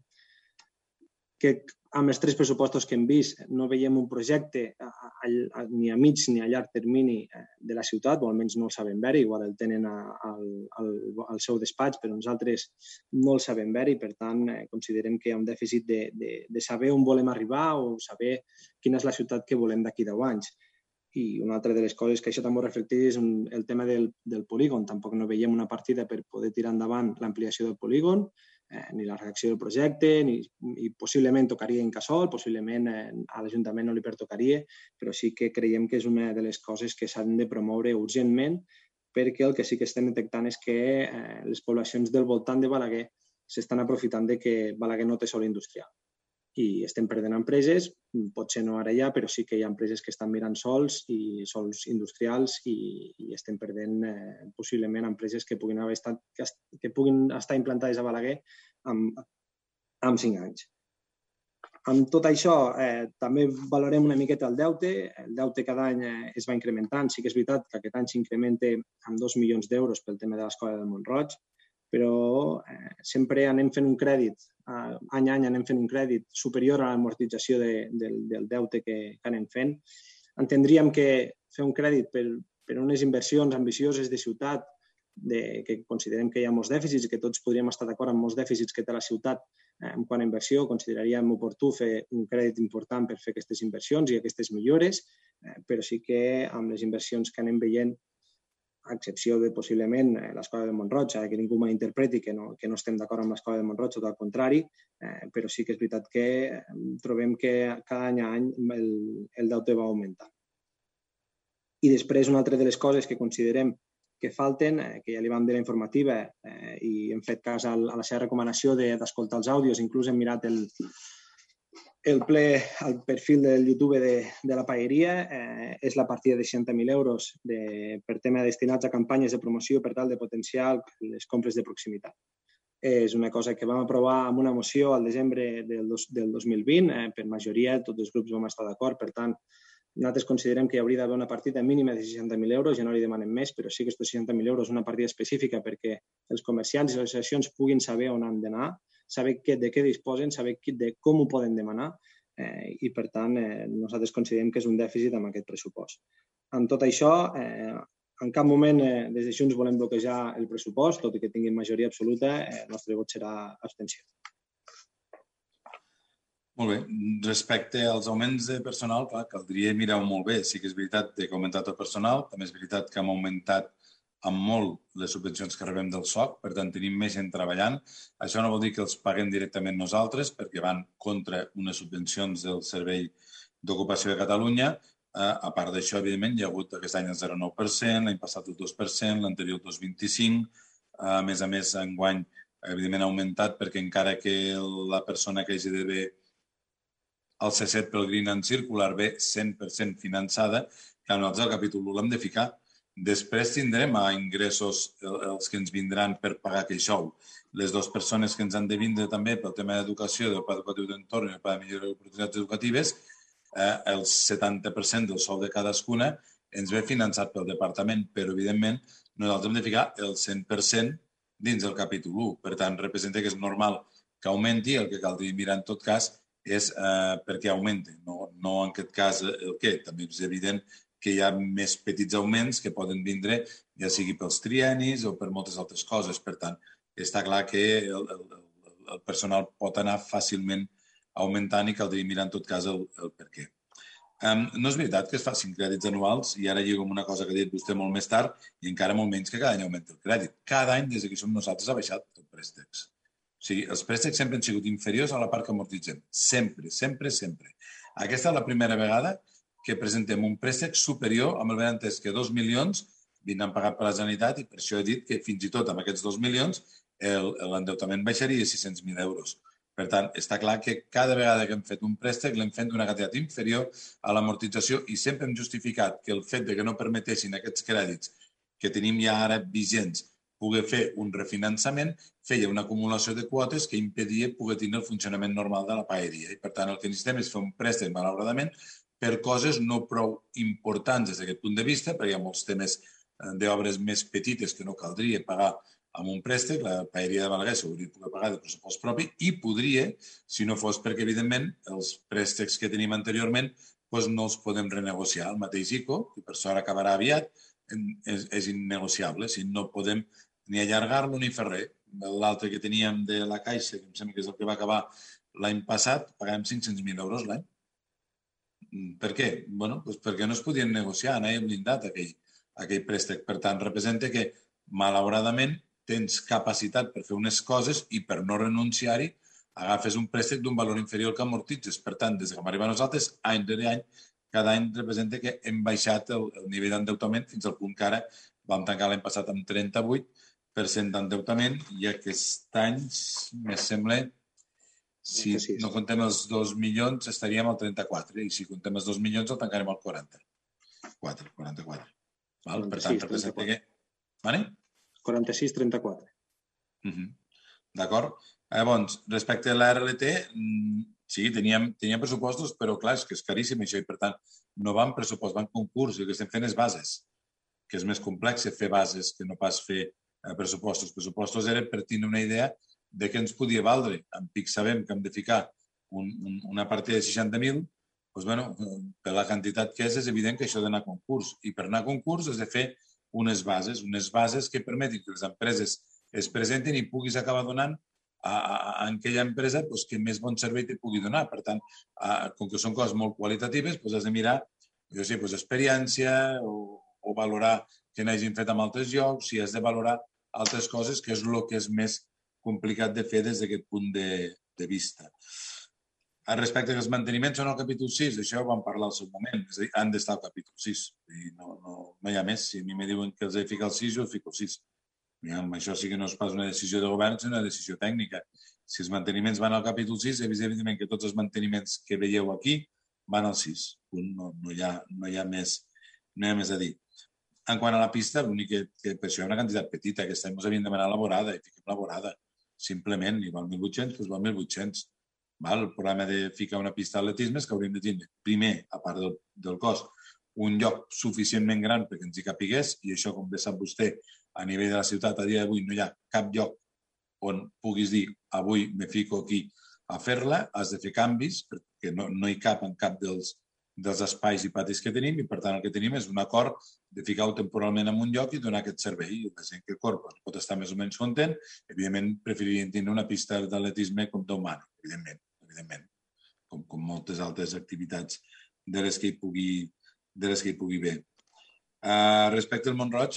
que amb els tres pressupostos que hem vist no veiem un projecte a, a, a, ni a mig ni a llarg termini de la ciutat, o almenys no el sabem veure, igual el tenen a, al, al, al seu despatx, però nosaltres no el sabem veure i, per tant, eh, considerem que hi ha un dèficit de, de, de saber on volem arribar o saber quina és la ciutat que volem d'aquí deu anys. I una altra de les coses que això també ho reflecteix és un, el tema del, del polígon. Tampoc no veiem una partida per poder tirar endavant l'ampliació del polígon, eh, ni la redacció del projecte, ni, i possiblement tocaria Incasòl, possiblement eh, a l'Ajuntament no li pertocaria, però sí que creiem que és una de les coses que s'han de promoure urgentment, perquè el que sí que estem detectant és que eh, les poblacions del voltant de Balaguer s'estan aprofitant de que Balaguer no té sòl industrial. I estem perdent empreses, potser no ara ja, però sí que hi ha empreses que estan mirant sols i sols industrials i, i estem perdent eh, possiblement empreses que puguin, haver estat, que, que puguin estar implantades a Balaguer amb, amb cinc anys. Amb tot això, eh, també valorem una miqueta el deute. El deute cada any eh, es va incrementant. Sí que és veritat que aquest any s'incrementa amb dos milions d'euros pel tema de l'Escola del Mont-roig, però eh, sempre anem fent un crèdit, eh, any a any anem fent un crèdit superior a l'amortització de, del, del deute que, que anem fent. Entendríem que fer un crèdit per, per unes inversions ambicioses de ciutat, de, que considerem que hi ha molts dèficits i que tots podríem estar d'acord amb molts dèficits que té la ciutat eh, en quant a inversió, consideraríem oportú fer un crèdit important per fer aquestes inversions i aquestes millores, eh, però sí que amb les inversions que anem veient, a excepció de possiblement l'Escola del Mont-roig, que ningú malinterpreti que no, que no estem d'acord amb l'Escola del Mont-roig, tot al contrari, eh, però sí que és veritat que trobem que cada any a any el, el deute va augmentant. I després, una altra de les coses que considerem que falten, eh, que ja li vam dir la informativa eh, i hem fet cas a la seva recomanació d'escoltar els àudios, inclús hem mirat el, el ple al perfil del YouTube de, de la paeria, eh, és la partida de seixanta mil euros de, per tema destinats a campanyes de promoció per tal de potenciar les compres de proximitat. És una cosa que vam aprovar amb una moció al desembre del, dos, del dos mil vint, eh, per majoria tots els grups vam estar d'acord, per tant, nosaltres considerem que hi hauria d'haver una partida mínima de seixanta mil euros, ja no li demanem més, però sí que aquests seixanta mil euros és una partida específica perquè els comerciants i les associacions puguin saber on han d'anar, saber que, de què disposen, saber que, de com ho poden demanar eh, i, per tant, eh, nosaltres considerem que és un dèficit amb aquest pressupost. Amb tot això, eh, en cap moment eh, des de Junts volem bloquejar el pressupost, tot i que tinguin majoria absoluta, eh, el nostre vot serà abstenció. Molt bé. Respecte als augments de personal, clar, caldria mirar-ho molt bé. Sí que és veritat que ha augmentat el personal, també és veritat que hem augmentat amb molt les subvencions que rebem del S O C, per tant tenim més gent treballant. Això no vol dir que els paguem directament nosaltres, perquè van contra unes subvencions del Servei d'Ocupació de Catalunya. Eh, a part d'això, evidentment, hi ha hagut aquest any el zero coma nou per cent, l'any passat el dos per cent, l'anterior el dos coma vint-i-cinc. Eh, a més a més, enguany, evidentment, ha augmentat perquè encara que la persona que hagi d'haver el C set pel Green and Circular ve cent per cent finançada, que nosaltres el capítol u l'hem de ficar. Després tindrem a ingressos els que ens vindran per pagar aquell sou. Les dues persones que ens han de vindre també pel tema d'educació, del pla educatiu d'entorn i el pla de millora d'oportunitats educatives, eh, el setanta per cent del sou de cadascuna ens ve finançat pel departament, però evidentment nosaltres hem de ficar el cent per cent dins del capítol u. Per tant, representa que és normal que augmenti, el que caldria mirar en tot cas és eh, per què augmenta, no, no en aquest cas el què. També és evident que hi ha més petits augments que poden vindre, ja sigui pels triennis o per moltes altres coses. Per tant, està clar que el, el, el personal pot anar fàcilment augmentant i caldria mirar en tot cas el, el per què. Um, no és veritat que es facin crèdits anuals, i ara lligo amb una cosa que ha dit vostè molt més tard, i encara molt menys que cada any augmenta el crèdit. Cada any, des que som nosaltres, ha baixat el préstecs. O sigui, els préstecs sempre han sigut inferiors a la part que amortitzem. Sempre, sempre, sempre. Aquesta és la primera vegada que presentem un préstec superior amb el benentès que dos milions vindran pagat per la Generalitat, i per això he dit que fins i tot amb aquests dos milions l'endeutament baixaria a sis-cents mil euros. Per tant, està clar que cada vegada que hem fet un préstec l'hem fet d'una quantitat inferior a l'amortització, i sempre hem justificat que el fet de que no permetessin aquests crèdits que tenim ja ara vigents poder fer un refinançament feia una acumulació de quotes que impedia poder tenir el funcionament normal de la paeria. I, per tant, el que necessitem és fer un préstec, malauradament, per coses no prou importants des d'aquest punt de vista, perquè hi ha molts temes d'obres més petites que no caldria pagar amb un préstec, la paeria de Balaguer s'hauria de poder pagar de pressupost propi i podria, si no fos perquè, evidentment, els préstecs que tenim anteriorment doncs no els podem renegociar. El mateix I C O, que per sort acabarà aviat, és, és innegociable. Si no podem ni allargar-lo ni fer res. L'altre que teníem de la Caixa, que em sembla que és el que va acabar l'any passat, pagàvem cinc-cents mil euros l'any. Per què? Bueno, doncs perquè no es podien negociar, no hi ha blindat aquell, aquell préstec. Per tant, representa que, malauradament, tens capacitat per fer unes coses i per no renunciar-hi agafes un préstec d'un valor inferior que amortitzes. Per tant, des que vam arribar a nosaltres, any rere any, cada any representa que hem baixat el, el nivell d'endeutament fins al punt que ara vam tancar l'any passat amb trenta-vuit per cent d'endeutament i aquest any, me sembla, si no contem els dos milions, estaríem al trenta-quatre i si contem els dos milions el tancarem al quaranta-quatre. quaranta-quatre. Val? Per tant, representa que... Vale? quaranta-sis trenta-quatre. Uh -huh. D'acord? Llavors, respecte a la R L T, sí, teníem, teníem pressupostos, però clar, és que és caríssim això i per tant no va en pressupost, va en concurs i el que estem fent és bases, que és més complex fer bases que no pas fer eh, pressupostos. Pressupostos era per tenir una idea de què ens podia valdre. En P I C sabem que hem de ficar un, un, una partida de seixanta mil, doncs, bueno, per la quantitat que és, és evident que això ha d'anar a concurs i per anar a concurs has de fer unes bases, unes bases que permetin que les empreses es presenten i puguis acabar donant a, a, a aquella empresa pues, que més bon servei te pugui donar. Per tant, a, com que són coses molt qualitatives, pues, has de mirar jo sé, pues, experiència o, o valorar que n'hagin fet en altres llocs i has de valorar altres coses, que és el que és més complicat de fer des d'aquest punt de, de vista. Respecte als manteniments són al capítol sis, d'això ho vam parlar al seu moment, és a dir, han d'estar al capítol sis. I no, no, no hi ha més. Si a mi me diuen que els he de ficar al sis, jo els fico al sis. Això sí que no és pas una decisió de govern, sinó una decisió tècnica. Si els manteniments van al capítol sis, evidentment que tots els manteniments que veieu aquí van al sis. No, no, hi ha, no, hi ha més, no hi ha més a dir. En quant a la pista, l'únic que, que per això hi ha una quantitat petita, que estem ens havien demanat la vorada, i fiquem la vorada. Simplement, i val mil vuit-cents, doncs val mil vuit-cents. Val? El problema de ficar una pista d'atletisme és que hauríem de tenir, primer, a part del, del cost, un lloc suficientment gran perquè ens hi capigués, i això, com bé sap vostè, a nivell de la ciutat, a dia d'avui no hi ha cap lloc on puguis dir avui me fico aquí a fer-la, has de fer canvis perquè no, no hi cap en cap dels, dels espais i patis que tenim i per tant el que tenim és un acord de ficar-ho temporalment en un lloc i donar aquest servei. La gent que corre pot estar més o menys content, evidentment preferirien tenir una pista d'atletisme com Déu mana, evidentment, evidentment, com, com moltes altres activitats de les que hi pugui, de les que hi pugui haver. Uh, respecte al Mont-roig,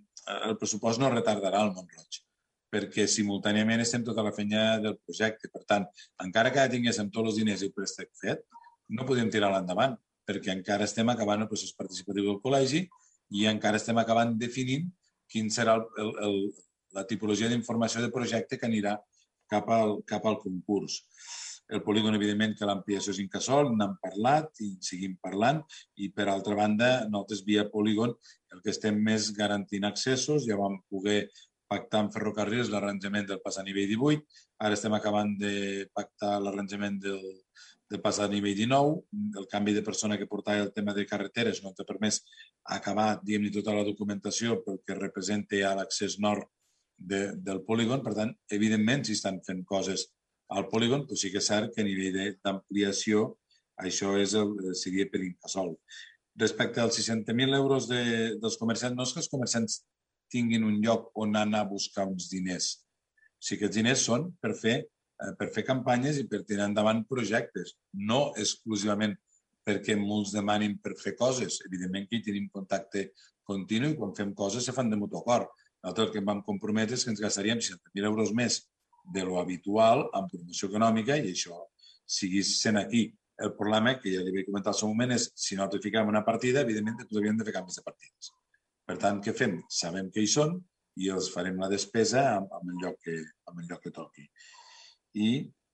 el pressupost no retardarà el Mont-roig, perquè simultàniament estem tota la feina del projecte. Per tant, encara que tinguéssim tots els diners i el préstec fet, no podem tirar-lo endavant, perquè encara estem acabant el procés participatiu del col·legi i encara estem acabant definint quin serà el, el, el, la tipologia d'informació de projecte que anirà cap al, cap al concurs. El polígon, evidentment, que l'ampliació és Incasòl, n'hem parlat i seguim parlant, i per altra banda, nosaltres via polígon el que estem més garantint accessos, ja vam poder pactar amb ferrocarrils l'arranjament del pas a nivell divuit, ara estem acabant de pactar l'arranjament del, del pas a nivell dinou, el canvi de persona que portava el tema de carreteres no ens ha permès acabar, diguem-ne, tota la documentació pel que representa a l'accés nord de, del polígon, per tant, evidentment, si estan fent coses al polígon, però sí que és cert que a nivell d'ampliació això és el, seria per Incasòl. Respecte als seixanta mil euros de, dels comerciants, no és que els comerciants tinguin un lloc on anar a buscar uns diners. O sigui que els diners són per fer, per fer campanyes i per tirar endavant projectes, no exclusivament perquè molts demanin per fer coses. Evidentment que hi tenim contacte continu i quan fem coses se fan de mutu acord. Nosaltres el que em vam comprometre és que ens gastaríem seixanta mil euros més de lo habitual en promoció econòmica i això siguis sent aquí. El problema, que ja li vaig comentar al seu moment, és si nosaltres ficàvem una partida, evidentment que havíem de fer canvis de partides. Per tant, què fem? Sabem que hi són i els farem la despesa en el lloc que, en el lloc que toqui. I,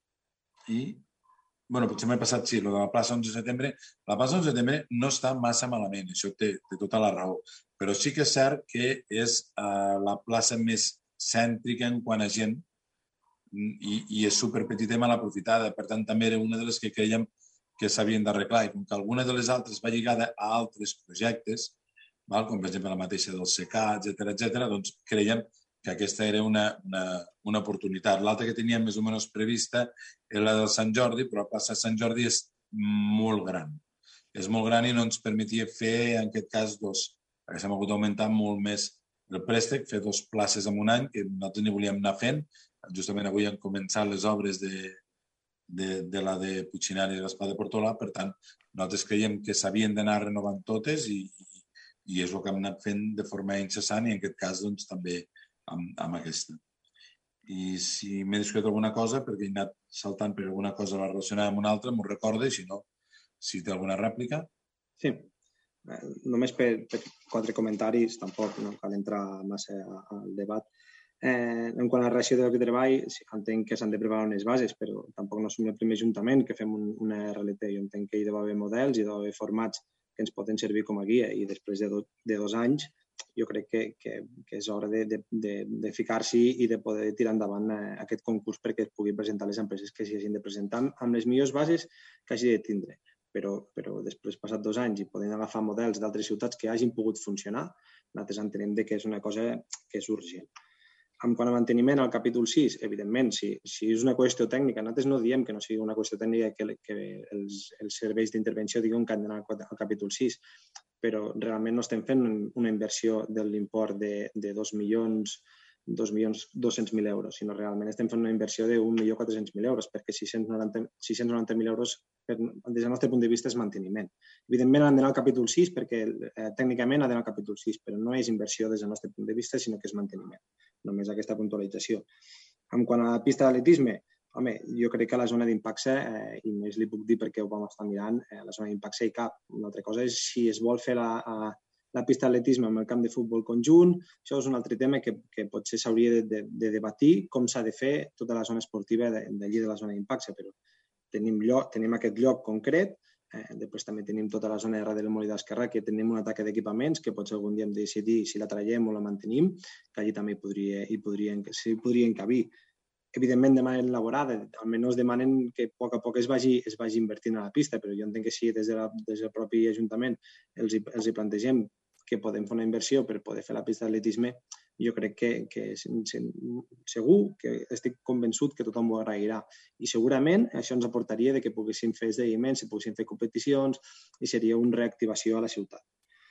i bueno, potser m'he passat, sí, lo de la plaça onze de setembre. La plaça onze de setembre no està massa malament, això té, té tota la raó, però sí que és cert que és uh, la plaça més cèntrica en quant a gent i, i és superpetita i mal aprofitada. Per tant, també era una de les que creiem que s'havien d'arreglar. I com que alguna de les altres va lligada a altres projectes, com per exemple la mateixa del S E C A, etcètera, etcètera, doncs creiem que aquesta era una, una, una oportunitat. L'altra que teníem més o menys prevista era la del Sant Jordi, però la plaça de Sant Jordi és molt gran. És molt gran i no ens permetia fer, en aquest cas, dos. Perquè s'hem hagut d'augmentar molt més el préstec, fer dos places en un any, que nosaltres n'hi volíem anar fent. Justament avui han començat les obres de, de, de la de Puigcinari i de l'Esplà de Portolà, per tant, nosaltres creiem que s'havien d'anar renovant totes i, i és el que hem anat fent de forma incessant i en aquest cas doncs, també amb, amb aquesta. I si m'he descuidat alguna cosa, perquè he anat saltant per alguna cosa relacionada amb una altra, m'ho recorda, i si no, si té alguna rèplica. Sí, eh, només per, per quatre comentaris, tampoc no cal entrar massa al debat. Eh, en quant a la relació de lloc de treball, sí, entenc que s'han de preparar unes bases, però tampoc no som el primer ajuntament que fem un, una R L T. Jo entenc que hi deu haver models, hi deu haver formats que ens poden servir com a guia i després de, do, de dos anys jo crec que, que, que és hora de, de, de, de ficar-s'hi i de poder tirar endavant eh, aquest concurs perquè es pugui presentar les empreses que s'hi hagin de presentar amb les millors bases que hagi de tindre. Però, però després, passat dos anys i podent agafar models d'altres ciutats que hagin pogut funcionar, nosaltres entenem que és una cosa que és urgent. En quant a manteniment, al capítol sis, evidentment, si, si és una qüestió tècnica, nosaltres no diem que no sigui una qüestió tècnica que, que els, els serveis d'intervenció diuen que han d'anar al capítol sis, però realment no estem fent una inversió de l'import de, de dos milions dos milions dos-cents mil euros, sinó realment estem fent una inversió d'un milió quatre-cents mil euros, perquè sis-cents noranta mil euros per, des del nostre punt de vista és manteniment. Evidentment han d'anar al capítol sis perquè eh, tècnicament ha d'anar al capítol sis, però no és inversió des del nostre punt de vista, sinó que és manteniment. Només aquesta puntualització. En quant a la pista d'atletisme, home, jo crec que a la zona d'impacte, eh, i més li puc dir perquè ho vam estar mirant, eh, a la zona d'impacte hi cap. Una altra cosa és si es vol fer la, a, la pista d'atletisme amb el camp de futbol conjunt, això és un altre tema que, que potser s'hauria de, de, de debatir com s'ha de fer tota la zona esportiva d'allí de la zona d'impacte, però tenim, lloc, tenim aquest lloc concret, eh, després també tenim tota la zona de darrere del Molí d'Esquerra, que tenim un atac d'equipaments que potser algun dia hem de decidir si la traiem o la mantenim, que allí també hi podria, hi podrien, s'hi podrien cabir. Evidentment demanen elaborada, almenys demanen que a poc a poc es vagi, es vagi invertint a la pista, però jo entenc que si des, de la, des del propi Ajuntament els hi, els hi plantegem que podem fer una inversió per poder fer la pista d'atletisme, jo crec que, que segur que estic convençut que tothom ho agrairà. I segurament això ens aportaria de que poguéssim fer esdeveniments, si poguéssim fer competicions i seria una reactivació a la ciutat.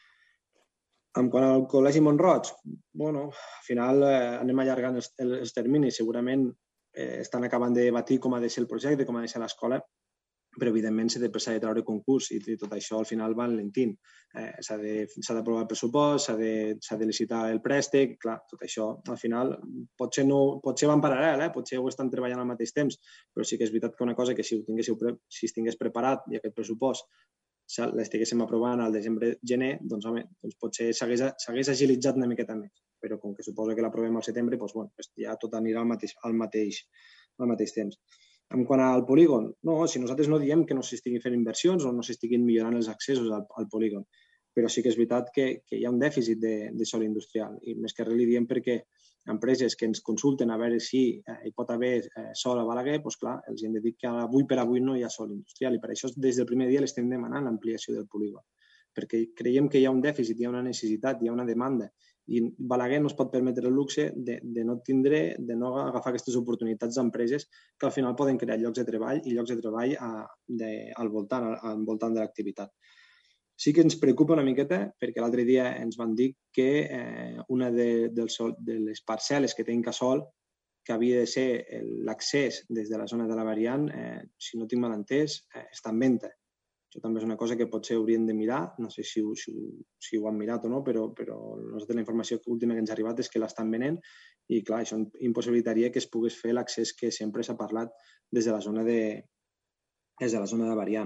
En quant al Col·legi Mont-roig, bueno, al final eh, anem allargant els, els terminis. Segurament eh, estan acabant de debatir com ha de ser el projecte, com ha de ser l'escola, però evidentment s'ha de passar de treure concurs i tot això al final va enlentint. Eh, s'ha d'aprovar el pressupost, s'ha de, s'ha de licitar el préstec, clar, tot això al final potser, no, potser va en paral·lel, eh? Potser ho estan treballant al mateix temps, però sí que és veritat que una cosa que si, ho tinguéssiu, si estigués preparat i aquest pressupost l'estiguéssim aprovant al desembre-gener, doncs, home, doncs potser s'hagués agilitzat una miqueta més, però com que suposo que l'aprovem al setembre, doncs, bueno, ja tot anirà al mateix, al mateix, al mateix temps. En quant al polígon, no, si nosaltres no diem que no s'estiguin fent inversions o no s'estiguin millorant els accessos al, al polígon, però sí que és veritat que, que hi ha un dèficit de, de sòl industrial i més que res li diem perquè empreses que ens consulten a veure si eh, hi pot haver eh, sòl a Balaguer, doncs clar, els hem de dir que avui per avui no hi ha sòl industrial i per això des del primer dia l'estem demanant l'ampliació del polígon, perquè creiem que hi ha un dèficit, hi ha una necessitat, hi ha una demanda i Balaguer no es pot permetre el luxe de, de no tindre, de no agafar aquestes oportunitats d'empreses que al final poden crear llocs de treball i llocs de treball a, de, al voltant, al, al voltant de l'activitat. Sí que ens preocupa una miqueta perquè l'altre dia ens van dir que eh, una de, del sol, de les parcel·les que té Incasòl, que havia de ser l'accés des de la zona de la variant, eh, si no tinc mal entès, eh, està en venda. Això també és una cosa que potser haurien de mirar, no sé si ho, si, si ho han mirat o no, però, però nosaltres la informació última que ens ha arribat és que l'estan venent i clar, això impossibilitaria que es pogués fer l'accés que sempre s'ha parlat des de la zona de, des de la zona de variant.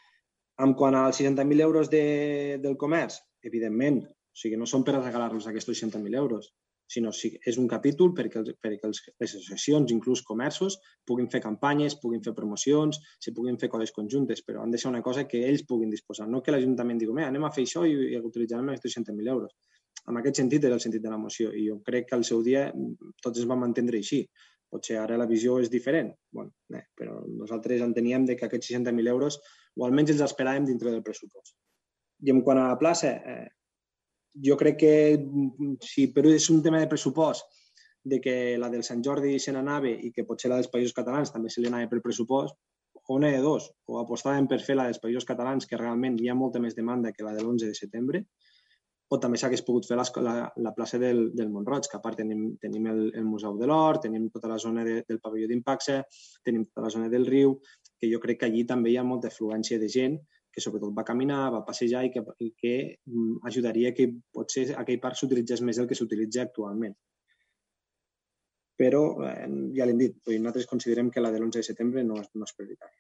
En quant als seixanta mil euros de, del comerç, evidentment, o sigui, no són per regalar-los aquests seixanta mil euros, sinó que és un capítol perquè, els, perquè els, les associacions, inclús comerços, puguin fer campanyes, puguin fer promocions, se puguin fer coses conjuntes, però han de ser una cosa que ells puguin disposar. No que l'Ajuntament digui, anem a fer això i, i utilitzarem aquests seixanta mil euros. En aquest sentit era el sentit de la moció i jo crec que al seu dia tots es vam entendre així. Potser ara la visió és diferent, bueno, eh, però nosaltres enteníem que aquests seixanta mil euros o almenys els esperàvem dintre del pressupost. I en quant a la plaça, eh, jo crec que si però és un tema de pressupost de que la del Sant Jordi se n'anava i que potser la dels Països Catalans també se li anava pel pressupost, o una de dos, o apostàvem per fer la dels Països Catalans, que realment hi ha molta més demanda que la de l'onze de setembre, o també s'hagués pogut fer la, la, la plaça del, del Mont-roig, que a part tenim, tenim el, el Museu de l'Hort, tenim tota la zona de, del pavelló d'Impacte, tenim tota la zona del riu, que jo crec que allí també hi ha molta afluència de gent que sobretot va caminar, va passejar i que, i que ajudaria que potser aquell parc s'utilitzés més del que s'utilitza actualment. Però, eh, ja l'hem dit, nosaltres considerem que la de l'onze de setembre no, no és prioritària.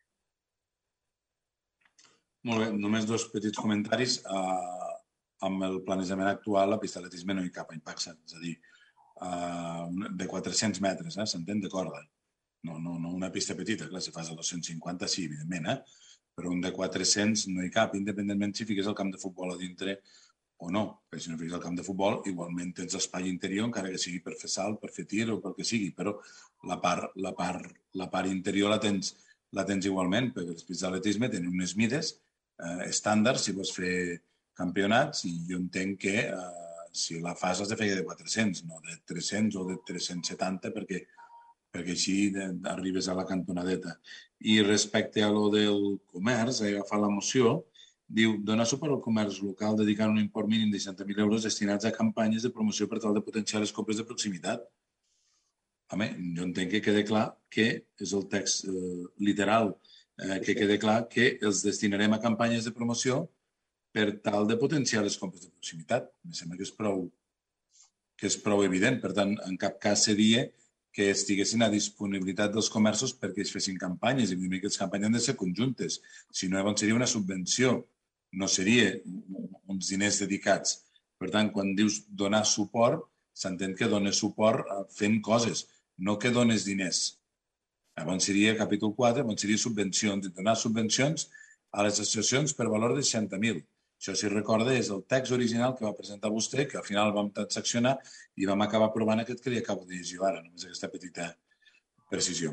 Molt bé, només dos petits comentaris. Uh, amb el planejament actual, la pista d'atletisme no hi cap a Impaxa, és a dir, uh, de quatre-cents metres, eh, s'entén, de corda. No, no, no una pista petita, clar, si fas a dos-cents cinquanta, sí, evidentment, eh? Però un de quatre-cents no hi cap, independentment si fiques el camp de futbol a dintre o no. Perquè si no fiques el camp de futbol, igualment tens l'espai interior, encara que sigui per fer salt, per fer tir o pel que sigui, però la part, la part, la part interior la tens, la tens igualment, perquè les pistes d'atletisme tenen unes mides eh, estàndards si vols fer campionats, i jo entenc que eh, si la fas has de fer de quatre-cents, no de tres-cents o de tres-cents setanta, perquè perquè així arribes a la cantonadeta. I respecte a lo del comerç, he agafat la moció, diu, donar suport al comerç local dedicant un import mínim de seixanta mil euros destinats a campanyes de promoció per tal de potenciar les compres de proximitat. Home, jo entenc que quede clar que és el text eh, literal, eh, que quede clar que els destinarem a campanyes de promoció per tal de potenciar les compres de proximitat. Em sembla que és prou, que és prou evident. Per tant, en cap cas seria que estiguessin a disponibilitat dels comerços perquè es fessin campanyes, i evidentment que les campanyes han de ser conjuntes. Si no, llavors seria una subvenció, no seria uns diners dedicats. Per tant, quan dius donar suport, s'entén que dones suport fent coses, no que dones diners. Llavors seria capítol quatre, llavors seria subvencions, donar subvencions a les associacions per valor de seixanta mil. Això, si recorda, és el text original que va presentar vostè, que al final vam transaccionar i vam acabar aprovant aquest que li acabo de llegir ara, només aquesta petita precisió.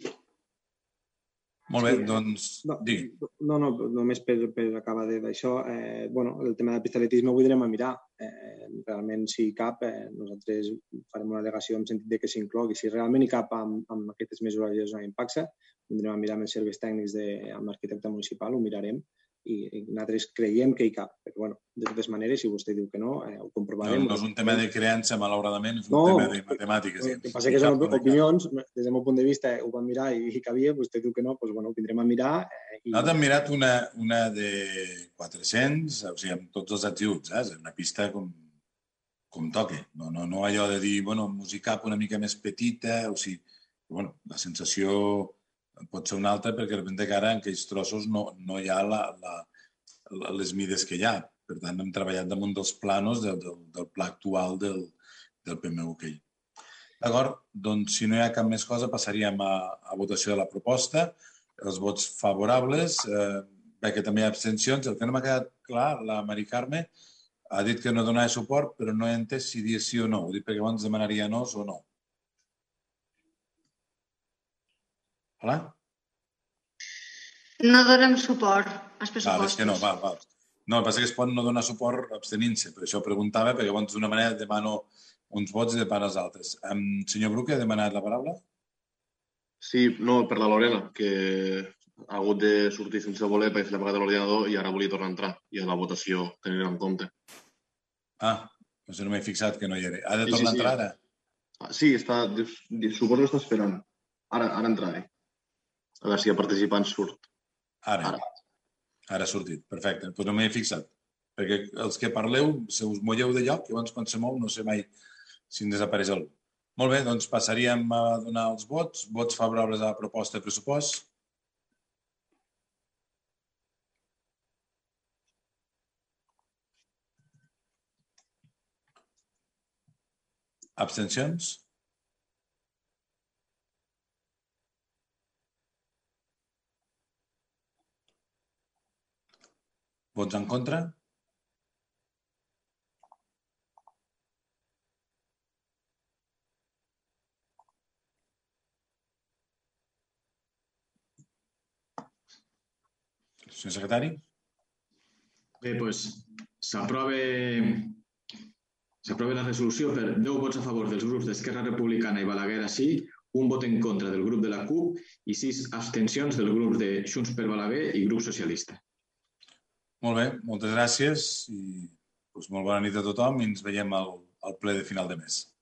Molt bé, doncs, digui. No, no, només per, per acabar d'això, eh, bueno, el tema del pistaletisme ho podrem a mirar. Eh, realment, si hi cap, eh, nosaltres farem una al·legació en sentit de que s'inclogui. Si realment hi cap amb, amb aquestes mesures de zona d'impacte, vindrem a mirar amb els serveis tècnics de, amb l'arquitecte municipal, ho mirarem, i nosaltres creiem que hi cap. Però, bueno, de totes maneres, si vostè diu que no, eh, ho comprovarem. No, no és un tema de creença, malauradament, és un no, tema de matemàtiques. El que passa que són opinions, des del meu punt de vista ho vam mirar i hi cabia, vostè diu que no, doncs, bueno, ho vindrem a mirar. Eh, i... Nosaltres hem mirat una, una de quatre-cents, o sigui, amb tots els adjuts, eh? És una pista com, com toque. No, no, no allò de dir, bueno, musicap una mica més petita, o sigui, bueno, la sensació pot ser una altra perquè de repente que ara en aquells trossos no, no hi ha la, la, les mides que hi ha. Per tant, hem treballat damunt dels planos del, del, del pla actual del, del P M U K. D'acord? Doncs, si no hi ha cap més cosa, passaríem a, a votació de la proposta. Els vots favorables, eh, bé que també hi ha abstencions. El que no m'ha quedat clar, la Mari Carme ha dit que no donava suport, però no he entès si dia sí o no. Ho dic perquè abans demanaria nos o no. Hola? No donem suport als pressupostos. Val, és que no, val, val. No, el que passa que es pot no donar suport abstenint-se, per això preguntava, perquè llavors d'una manera demano uns vots i demano els altres. Um, senyor Bruque, ha demanat la paraula? Sí, no, per la Lorena, que ha hagut de sortir sense voler perquè se l'ha pagat l'ordinador i ara volia tornar a entrar, i a la votació tenir en compte. Ah, doncs no m'he fixat que no hi era. Ha de tornar sí, sí, a entrar ara? Ah, sí, està, suposo que està esperant. Ara, ara entraré. A veure si el participant surt. Ara. Ara. Ara ha sortit. Perfecte. Doncs no m'he fixat. Perquè els que parleu, se us molleu de lloc i abans quan se mou no sé mai si en desapareix algú. Molt bé, doncs passaríem a donar els vots. Vots favorables a la proposta de pressupost. Abstencions? Vots en contra? Senyor secretari? Bé, doncs s'aprova S'aprova la resolució per deu vots a favor dels grups d'Esquerra Republicana i Balaguer així, un vot en contra del grup de la C U P i sis abstencions del grup de Junts per Balaguer i grup socialista. Molt bé, moltes gràcies i doncs, molt bona nit a tothom i ens veiem al, al ple de final de mes.